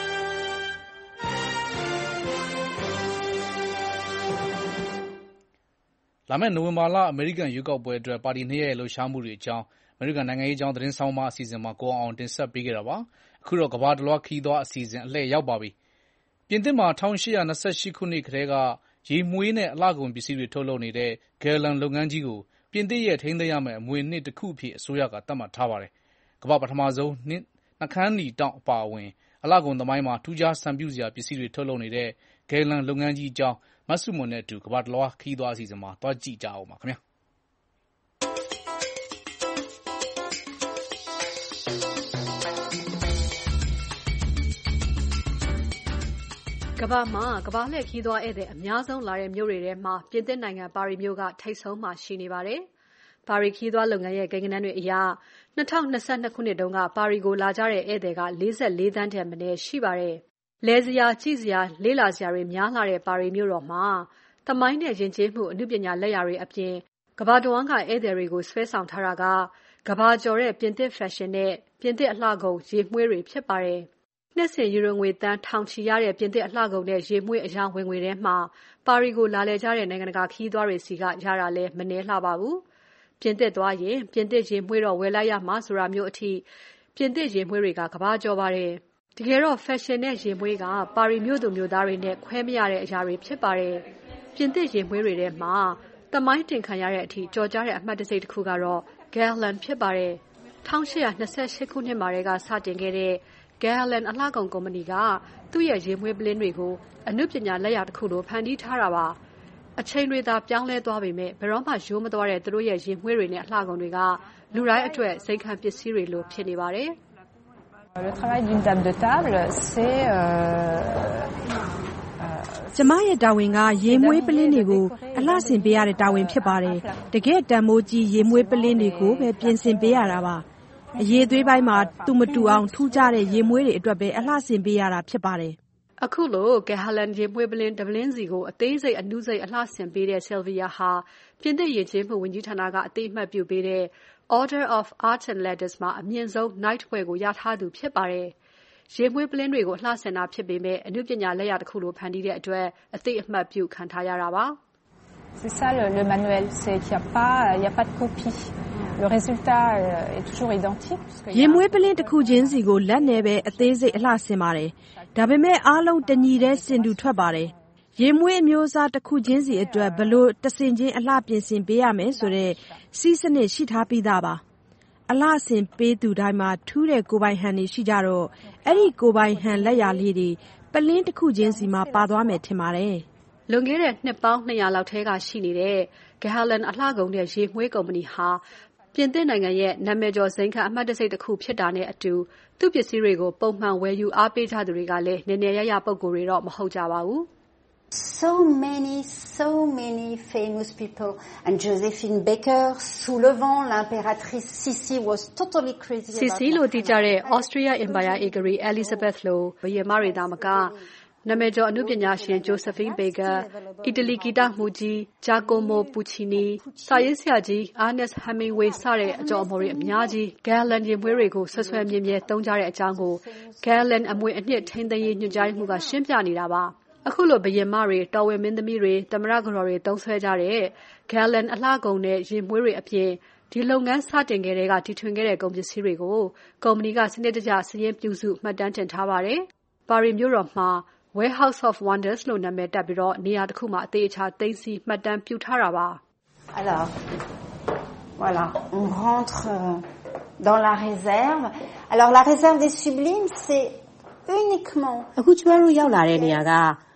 လာမယ့်နိုဝင်ဘာလအမေရိကန်ရွေးကောက်ပွဲအတွက်ပါတီနှစ်ရပ်ရဲ့လှုပ်ရှားမှုတွေအကြောင်းအမေရိကန်နိုင်ငံရေးအကြောင်းသတင်းဆောင်းပါးအစီအစဉ်မှာကိုအောင်တင်ဆက်ပေးခဲ့တာပါ။အခုတော့ကမ္ဘာတလွှားခရီးသွားအစီအစဉ်အလှည့်ရောက်ပါပြီ။ပြင်သစ်မှာ1828ခုနှစ်ကတည်းကရေမွေးနဲ့အလှကုန်ပစ္စည်းတွေထုတ်လုပ်နေတဲ့ Guerlain လုပ်ငန်းကြီးကိုပြင်သစ်ရဲ့ထိန်းသိမ်းရမယ့်အမွေအနှစ်တစ်ခုအဖြစ်အစိုးရကသတ်မှတ်ထားပါတယ်။ကမ္ဘာ့ပထမဆုံးနှာခမ်းနီတောင်အပါအဝင်အလှကုန်သမိုင်းမှာထူးခြားစံပြုစရာပစ္စည်းတွေထုတ်လုပ်နေတဲ့ Guerlain လုပ်ငန်းကြီးအကြောင်းမဆုမွန်နဲ့အတူကမ္ဘာတလွှားခရီးသွားအစီအစဉ်မှာသွားကြည့်ကြအောင်ပါခင်ဗျာ။ကမ္ဘာမှာကမ္ဘာလှည့်ခရီးသွားဧည့်သည်အများဆုံးလာတဲ့မြို့တွေထဲမှာပြင်သစ်နိုင်ငံပါရီမြို့ကထိပ်ဆုံးမှာရှိနေပါတယ်။ပါရီခရီးသွားလုပ်ငန်းရဲ့ကိန်းဂဏန်းတွေအရ2022ခုနှစ်တုန်းကပါရီကိုလာကြတဲ့ဧည့်သည်က44သန်းထက်မနည်းရှိပါတယ်။လဲစရာကြည့်စရာလေ့လာစရာတွေများလာတဲ့ပါရီမြို့တော်မှာသမိုင်းနဲ့ယဉ်ကျေးမှုအမှုပညာလက်ရာတွေအပြင်ကမ္ဘာတဝန်းကဧည့်သည်တွေကိုဆွဲဆောင်ထားတာကကမ္ဘာကျော်တဲ့ပြင်သစ်ဖက်ရှင်နဲ့ပြင်သစ်အလှကုန်ရေမွှေးတွေဖြစ်ပါတယ်။နှစ်စဉ်ယူရိုငွေသန်းထောင်ချီရတဲ့ပြင်သစ်အလှကုန်နဲ့ရေမွှေးအယောင်ဝင်ငွေထဲမှာပါရီကိုလာလည်ကြတဲ့နိုင်ငံတကာခရီးသွားတွေစီကရတာလည်းမနည်းလှပါဘူး။ပြင်သစ်သွားရင်ပြင်သစ်ရေမွှေးတော့ဝယ်လိုက်ရမှာဆိုတာမျိုးအထိပြင်သစ်ရေမွှေးတွေကကမ္ဘာကျော်ပါတယ်။တကယ်တော့ဖက်ရှင်နဲ့ရေမွှေးကပါရီမြို့သူမြို့သားတွေနဲ့ခွဲမရတဲ့အရာတွေဖြစ်ပါတယ်။ပြင်သစ်ရေမွှေးတွေထဲမှာသမိုင်းတင်ခံရတဲ့အထိကြော်ကြားတဲ့အမှတ်တစိတ်တစ်ခုကတော့ Guerlain ဖြစ်ပါတယ်။1828ခုနှစ်မှာတည်းကစတင်ခဲ့တဲ့Guerlain အလှကုန်ကုမ္ပဏီကသူ့ရဲ့ရေမွှေးပလင်းတွေကိုအနုပညာလက်ရာတစ်ခုလိုဖန်တီးထားတာပါ။အချိန်တွေသာပြောင်းလဲသွားပေမဲ့ဘယ်တော့မှရိုးမသွားတဲ့သူတို့ရဲ့ရေမွှေးတွေနဲ့အလှကုန်တွေကလူတိုင်းအတွက်စိတ်ခံပစ္စည်းတွေလိုဖြစ်နေပါတယ်။ Le travail d'une dame de table, c'est ကျမရဲ့တာဝန်ကရေမွှေးပလင်းတွေကိုအလှဆင်ပေးရတဲ့တာဝန်ဖြစ်ပါတယ်။တကယ်တန်မိုးကြီးရေမွှေးပလင်းတွေကိုပဲပြင်ဆင်ပေးရတာပါ။အရေးသွေးပိုင်းမှာသူမတူအောင်ထူးခြားတဲ့ရေမွှေးတွေအတွက်ပဲအလှဆင်ပေးရတာဖြစ်ပါတယ်။အခုလို Guerlain ရေမွှေးပလင်းတပလင်းစီကိုအသေးစိတ်အနုစိတ်အလှဆင်ပေးတဲ့ Sylvia ဟာပြင်သစ်ယဉ်ကျေးမှုဝန်ကြီးဌာနကအသိအမှတ်ပြုပေးတဲ့ Order of Arts and Letters မှာအမြင့်ဆုံး Knight ဘွဲ့ကိုရထားသူဖြစ်ပါတယ်။ရေမွှေးပလင်းတွေကိုအလှဆင်တာဖြစ်ပေမဲ့အနုပညာလက်ရာတစ်ခုလိုဖန်တီးတဲ့အတွက်အသိအမှတ်ပြုခံထားရတာပါ။ C'est ça le manuel, c'est qu'il y a pas de copie. Le résultat est toujours identique ရေမွှေးပလင်းတစ်ခုချင်းစီကိုလက်နဲ့ပဲအသေးစိတ်အလှဆင်ပါတယ်။ဒါပေမဲ့အားလုံးတညီတည်းစင်တူထွက်ပါတယ်။ရေမွှေးအမျိုးအစားတစ်ခုချင်းစီအတွက်ဘလို့တဆင်ချင်းအလှပြင်ဆင်ပေးရမယ်ဆိုတဲ့စီးစနစ်ရှိထားပြီးသားပါ။အလှဆင်ပေးသူတိုင်းမှာထူးတဲ့ကိုယ်ပိုင်ဟန်တွေရှိကြတော့အဲ့ဒီကိုယ်ပိုင်ဟန်လက်ရာလေးတွေပလင်းတစ်ခုချင်းစီမှာပါသွားမယ်ထင်ပါတယ်။လွန်ခဲ့တဲ့နှစ်ပေါင်း200လောက်ထဲကရှိနေတဲ့ Guerlain အလှကုန်တဲ့ရေမွှေးကုမ္ပဏီဟာပြင်သစ်နိုင်ငံရဲ့နာမည်ကျော်ဇိမ်ခံအမှတ်တစိတ်တစ်ခုဖြစ်တာနဲ့အတူသူ့ပစ္စည်းတွေကိုပုံမှန်ဝယ်ယူအားပေးကြသူတွေကလည်းနည်းနည်းရရပုံကိုယ်တွေတော့မဟုတ်ကြပါဘူး။ So many famous people and Josephine Baker, sous le vent, l'impératrice Sissi was totally crazy about Sissi လို့သိကြတဲ့ Austria Empire ဧကရာ Elizabeth လို့ဘုရင်မတွေသာမကနာမည်ကျော်အနုပညာရှင် Josephine Baker, အီတလီဂီတမှုကြီး Giacomo Puccini, စာရေးဆရာကြီး Ernest Hemingway စတဲ့အကျော်အမော်တွေအများကြီး Guerlain ရေမွှေးတွေကိုဆွဆွဲမြဲမြဲသုံးကြတဲ့အကြောင်းကို Guerlain အမွေအနှစ်ထိန်းသိမ်းရေးညွှန်ကြားမှုကရှင်းပြနေတာပါ။အခုလိုဘုရင်မတွေတော်ဝင်မင်းသမီးတွေသမ္မတကတော်တွေသုံးဆွဲကြတဲ့ Guerlain အလှကုန်နဲ့ရေမွှေးတွေအပြင်ဒီလုပ်ငန်းစတင်ခဲ့တဲ့ကတီထွင်ခဲ့တဲ့ကုန်ပစ္စည်းတွေကိုကုမ္ပဏီကစနစ်တကျစာရင်းပြုစုမှတ်တမ်းတင်ထားပါတယ်။ပါရီမြို့တော်မှာWarehouse of Wonders လို့နာမည်တပ်ပြီးနေရာတစ်ခုမှာအသေးအချာသိမ်းဆည်းမှတ်တမ်းပြုထားတာပါ။ Alors, voilà, on rentre dans la réserve. Alors la réserve des sublimes, c'est uniquement အခုကျမတို့ရောက်လာတဲ့နေရာက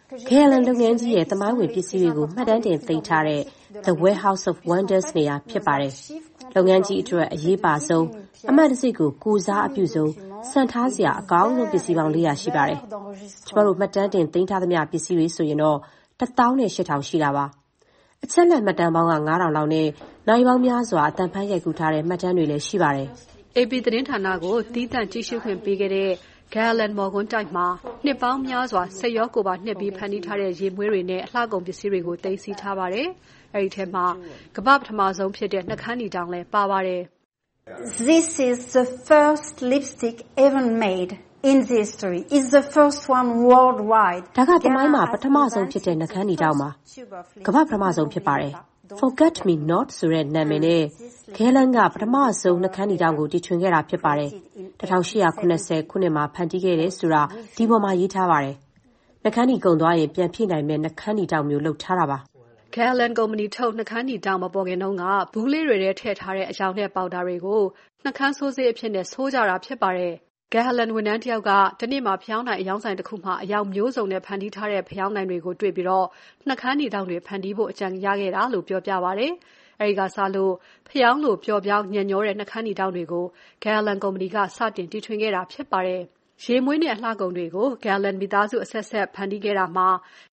KLN လုပ်ငန်းကြီးရဲ့သမိုင်းဝင်ပစ္စည်းတွေကိုမှတ်တမ်းတင်သိမ်းထားတဲ့ The Warehouse of Wonders နေရာဖြစ်ပါတယ်။လုပ်ငန်းကြီးအတွက်အရေးပါဆုံးအမှတ်တစိတ်ကိုကိုစားအပြုဆုံးစံထားစရာအကောင်းဆုံးပစ္စည်းပေါင်း400ရှိပါတယ်။ကျမတို့မှတ်တမ်းတင်သိမ်းထားသမျှပစ္စည်းတွေဆိုရင်တော့ 1,800 ရှိတာပါ။အချက်လက်မှတ်တမ်းပေါင်းက 9,000 လောက်နဲ့နိုင်ပေါင်းများစွာအတန်ဖန်ရိုက်ကူးထားတဲ့မှတ်တမ်းတွေလည်းရှိပါတယ်။ AP သတင်းဌာနကိုတီးသန့်ကြည့်ရှုခွင့်ပေးခဲ့တဲ့ Galen မော်ကွန်းတိုက်မှာနှစ်ပေါင်းများစွာစိတ်ရောကိုယ်ပါနှစ်ပြီးဖန်တီးထားတဲ့ရေမွေးတွေနဲ့အလှကုန်ပစ္စည်းတွေကိုသိမ်းဆည်းထားပါတယ်။အဲဒီထဲမှာကမ္ဘာပထမဆုံးဖြစ်တဲ့နှက်ခမ်းနီတောင်လည်းပါပါတယ်။ This is the first lipstick ever made in the history. It's the first one worldwide. ဒါကသမိုင်းမှာပထမဆုံးဖြစ်တဲ့နှက်ခမ်းနီတောင်ပါ။ကမ္ဘာပထမဆုံးဖြစ်ပါတယ်။ Forget Me Not ဆိုတဲ့နာမည်နဲ့ Galen ကပထမဆုံးနှက်ခမ်းနီတောင်ကိုတီထွင်ခဲ့တာဖြစ်ပါတယ်။1890 ခုနှစ်မှာဖန်တီးခဲ့တယ်ဆိုတာဒီပေါ်မှာရေးထားပါတယ်။နှက်ခမ်းနီကုန်သွားရင်ပြန်ဖြည့်နိုင်မဲ့နှက်ခမ်းနီတောင်မျိုးလုပ်ထားတာပါ။ Galen ကုမ္ပဏီထုတ်နှက်ခမ်းနီတောင်မပေါ်ခင်တုန်းကဘူးလေးတွေထဲထည့်ထားတဲ့အရောင်နဲ့ပေါက်တာတွေကိုနှက်ခမ်းဆိုးစေးအဖြစ်နဲ့ဆိုးကြတာဖြစ်ပါတယ်။ Galen ဝန်ထမ်းတယောက်ကတနေ့မှာဖျောင်းတိုင်အယောင်ဆိုင်တစ်ခုမှာအယောင်မျိုးစုံနဲ့ဖန်တီးထားတဲ့ဖျောင်းတိုင်တွေကိုတွေ့ပြီးတော့နှက်ခမ်းနီတောင်တွေဖန်တီးဖို့အကြံရခဲ့တာလို့ပြောပြပါတယ်။အဲဒီကစလို့ဖျောင်းလိုပျော်ပြောင်းညံ့ညောတဲ့နှက်ခမ်းနီတောင်တွေကို Galen ကုမ္ပဏီကစတင်တီထွင်ခဲ့တာဖြစ်ပါတယ်။ရေမွေးနဲ့အလှကုန်တွေကို Galen မိသားစုအဆက်ဆက်ဖန်တီးခဲ့တာမှာ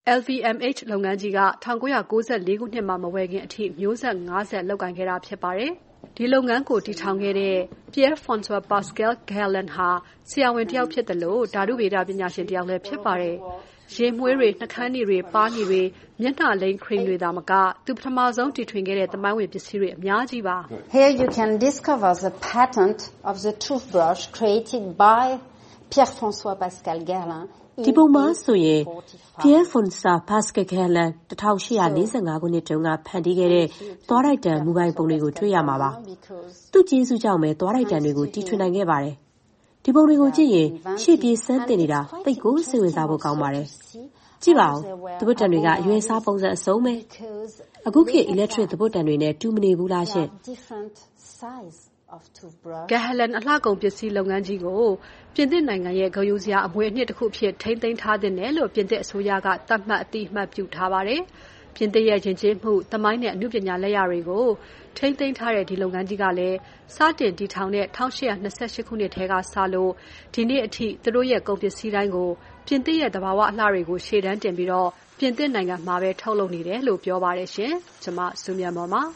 LVMH လုပ်ငန်းကြီးက1994 ခုနှစ်မှာမဝယ်ခင်အထိမျိုးဆက်50လုပ်ကိုင်ခဲ့တာဖြစ်ပါတယ်။ဒီလုပ်ငန်းကိုတည်ထောင်ခဲ့တဲ့ Pierre-François Pascal Galen ဟာဆရာဝန်တယောက်ဖြစ်တယ်လို့ဓာတုဗေဒပညာရှင်တယောက်လည်းဖြစ်ပါတယ်။ရေမွေးတွေနှက်ခမ်းနီတွေပါးနီတွေမျက်နှာလိမ်းခရင်တွေသာမကသူပထမဆုံးတည်ထွင်ခဲ့တဲ့သမိုင်းဝင်ပစ္စည်းတွေအများကြီးပါ။ Here you can discover the patent of the toothbrush created by Pierre-François Pascal Galen. ဒီပုံမှာဆိုရင် Pierre-François Pascal Galen 1845 ခုနှစ်တုန်းကဖန်တီးခဲ့တဲ့သွားတိုက်တံမူပိုင်ပုံတွေကိုတွေ့ရမှာပါ။သူ့ကျေးဇူးကြောင့်ပဲသွားတိုက်တံတွေကိုတီထွင်နိုင်ခဲ့ပါတယ်။ဒီပုံတွေကိုကြည့်ရင်ရှေ့ပြေးစမ်းတင်နေတာသိပ်ကိုစိတ်ဝင်စားဖို့ကောင်းပါတယ်။ကြည့်ပါဦး။သပွတ်တံတွေကအရွယ်စားပုံစံအစုံပဲ။အခုခေတ် electric သပွတ်တံတွေနဲ့တူမနေဘူးလားရှင့်။ Galen အလှကုန်ပစ္စည်းလုပ်ငန်းကြီးကိုပြင်သစ်နိုင်ငံရဲ့ဂုဏ်ယူစရာအမွေအနှစ်တစ်ခုဖြစ်ထိန်းသိမ်းထားတဲ့နယ်လို့ပြင်သစ်အစိုးရကသတ်မှတ်အတိအမှတ်ပြုထားပါတယ်။ပြင်သစ်ရဲ့ယဉ်ကျေးမှုသမိုင်းနဲ့အမှုပညာလက်ရာတွေကိုထိန်းသိမ်းထားတဲ့ဒီလုပ်ငန်းကြီးကလည်းစတင်တည်ထောင်တဲ့1828ခုနှစ်ထဲကစလို့ဒီနေ့အထိသူတို့ရဲ့ကုန်ပစ္စည်းတိုင်းကိုပြင်သစ်ရဲ့သဘာဝအလှတွေကိုရှေ့တန်းတင်ပြီးတော့ပြင်သစ်နိုင်ငံမှာပဲထုတ်လုပ်နေတယ်လို့ပြောပါတယ်ရှင်။ကျွန်မစုမြတ်မော်ပါ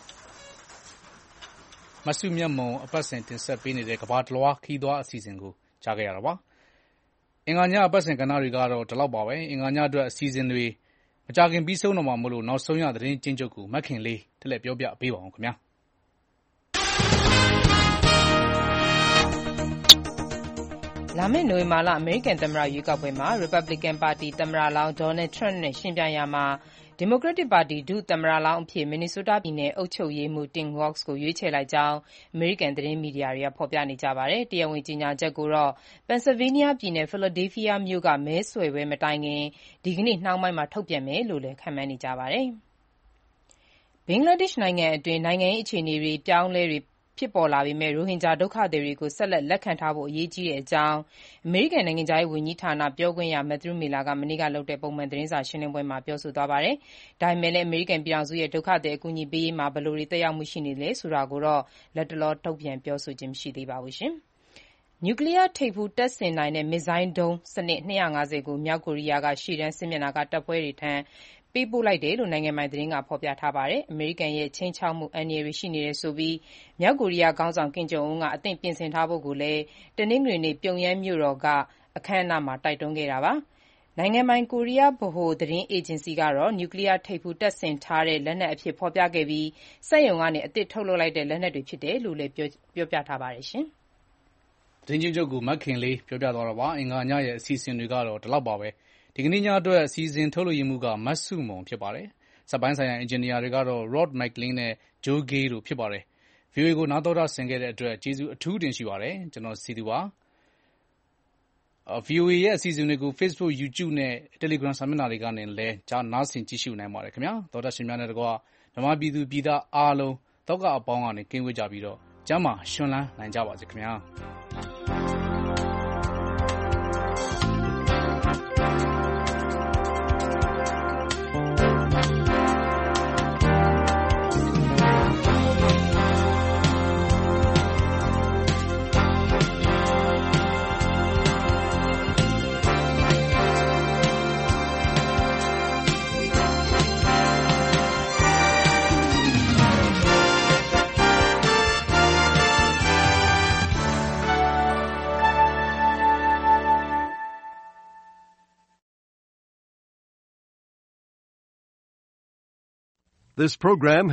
မဆုမြတ်မွန်အပတ်စဉ်တင်ဆက်ပေးနေတဲ့ကဘာတလွားခီးသွားအစီအစဉ်ကိုကြားခဲ့ရတာပါ။အင်္ဂါညအပတ်စဉ်ကဏ္ဍတွေကတော့ဒီလောက်ပါပဲ။အင်္ဂါညအတွက်အစီအစဉ်တွေမကြခင်ပြီးဆုံးတော့မှာမို့လို့နောက်ဆုံးရသတင်းကျဉ်းချုပ်ကိုမခင်လေးထက်လက်ပြောပြပေးပါအောင်ခင်ဗျာ။လာမယ့်နိုဝင်ဘာလအမေရိကန်သမ္မတရွေးကောက်ပွဲမှာ Republican ပါတီသမ္မတလောင်း Donald Trump နဲ့ယှဉ်ပြိုင်ရာမှာ Democratic ပါတီဒုသမ္မတလောင်းအဖြစ် Minnesota ပြည်နယ်အုပ်ချုပ်ရေးမှူး Tim Walz ကိုရွေးချယ်လိုက်ကြောင်းအမေရိကန်သတင်းမီဒီယာတွေကဖော်ပြနေကြပါတယ်။တရားဝင်ကြေညာချက်ကိုတော့ Pennsylvania ပြည်နယ် Philadelphia မြို့ကမဲဆွယ်ပွဲမတိုင်ခင်ဒီကနေ့နှောင်းပိုင်းမှာထုတ်ပြန်မယ်လို့လည်းခန့်မှန်းနေကြပါတယ်။ဘင်္ဂလားဒေ့ရှ်နိုင်ငံအတွင်းနိုင်ငံရေးအခြေအနေတွေပြောင်းလဲတွေဖြစ်ပေါ်လာပေမဲ့ရိုဟင်ဂျာဒုက္ခသည်တွေကိုဆက်လက်လက်ခံထားဖို့အရေးကြီးတဲ့အကြောင်းအမေရိကန်နိုင်ငံခြားရေးဝန်ကြီးဌာနပြောခွင့်ရ Matthew Miller ကမနေ့ကလုပ်တဲ့ပုံမှန်သတင်းစာရှင်းလင်းပွဲမှာပြောဆိုသွားပါတယ်။ဒါပေမဲ့လည်းအမေရိကန်ပြည်ထောင်စုရဲ့ဒုက္ခသည်အကူအညီပေးရေးမှာဘယ်လိုတွေသက်ရောက်မှုရှိနေလဲဆိုတာကိုတော့လတ်တလောထုတ်ပြန်ပြောဆိုခြင်းမရှိသေးပါဘူး။နျူကလီးယားထိပ်ဖူးတပ်ဆင်နိုင်တဲ့မစ်ဇိုင်းဒုံးစနစ်250ကိုမြောက်ကိုရီးယားကရှေ့တန်းစစ်မျက်နှာကတပ်ဖွဲ့တွေထံပေးပို့လိုက်တယ်လို့နိုင်ငံပိုင်သတင်းကဖော်ပြထားပါတယ်။အမေရိကန်ရဲ့ခြိမ်းခြောက်မှုအန္တရာယ်တွေရှိနေတယ်ဆိုပြီးမြောက်ကိုရီးယားခေါင်းဆောင်ကင်ဂျုံအွန်းကအသင့်ပြင်ဆင်ထားဖို့ကိုလည်းတနင်္ဂနွေနေ့ပြုံယမ်းမြို့တော်ကအခမ်းအနားမှာတိုက်တွန်းခဲ့တာပါ။နိုင်ငံပိုင်ကိုရီးယားဗဟိုသတင်းအေဂျင်စီကတော့နျူကလီးယားထိပ်ဖူးတပ်ဆင်ထားတဲ့လက်နက်အဖြစ်ဖော်ပြခဲ့ပြီးစက်ရုံကနေအသစ်ထုတ်လုပ်လိုက်တဲ့လက်နက်တွေဖြစ်တယ်လို့လည်းပြောပြထားပါတယ်။သတင်းချင်းချုပ်ကိုမခင်လေးပြောပြသွားတာပါ။အင်္ဂါညရဲ့အစီအစဉ်တွေကတော့ဒီလောက်ပါပဲ။ဒီကနေ့ညအတွက်အစီအစဉ်ထုတ်လုပ်ရမှုကမတ်စုမုံဖြစ်ပါတယ်။စက်ပိုင်းဆိုင်ရာအင်ဂျင်နီယာတွေကတော့ Rod McLean နဲ့ Joe Gay တို့ဖြစ်ပါတယ်။ VOA ကိုနားတော်တာဆင်ခဲ့တဲ့အတွက်ကျေးဇူးအထူးတင်ရှိပါတယ်။ကျွန်တော်စီသူပါ။ VOA ရဲ့အစီအစဉ်တွေကို Facebook, YouTube နဲ့ Telegram စာမျက်နှာတွေကနေလည်းနားဆင်ကြည့်ရှုနိုင်ပါတယ်ခင်ဗျာ။သောတာရှင်များနဲ့တကွမြန်မာပြည်သူပြည်သားအားလုံးသောကအပေါင်းကနေကင်းဝေးကြပြီးတော့ကျန်းမာရှင်လန်းနိုင်ကြပါစေခင်ဗျာ This program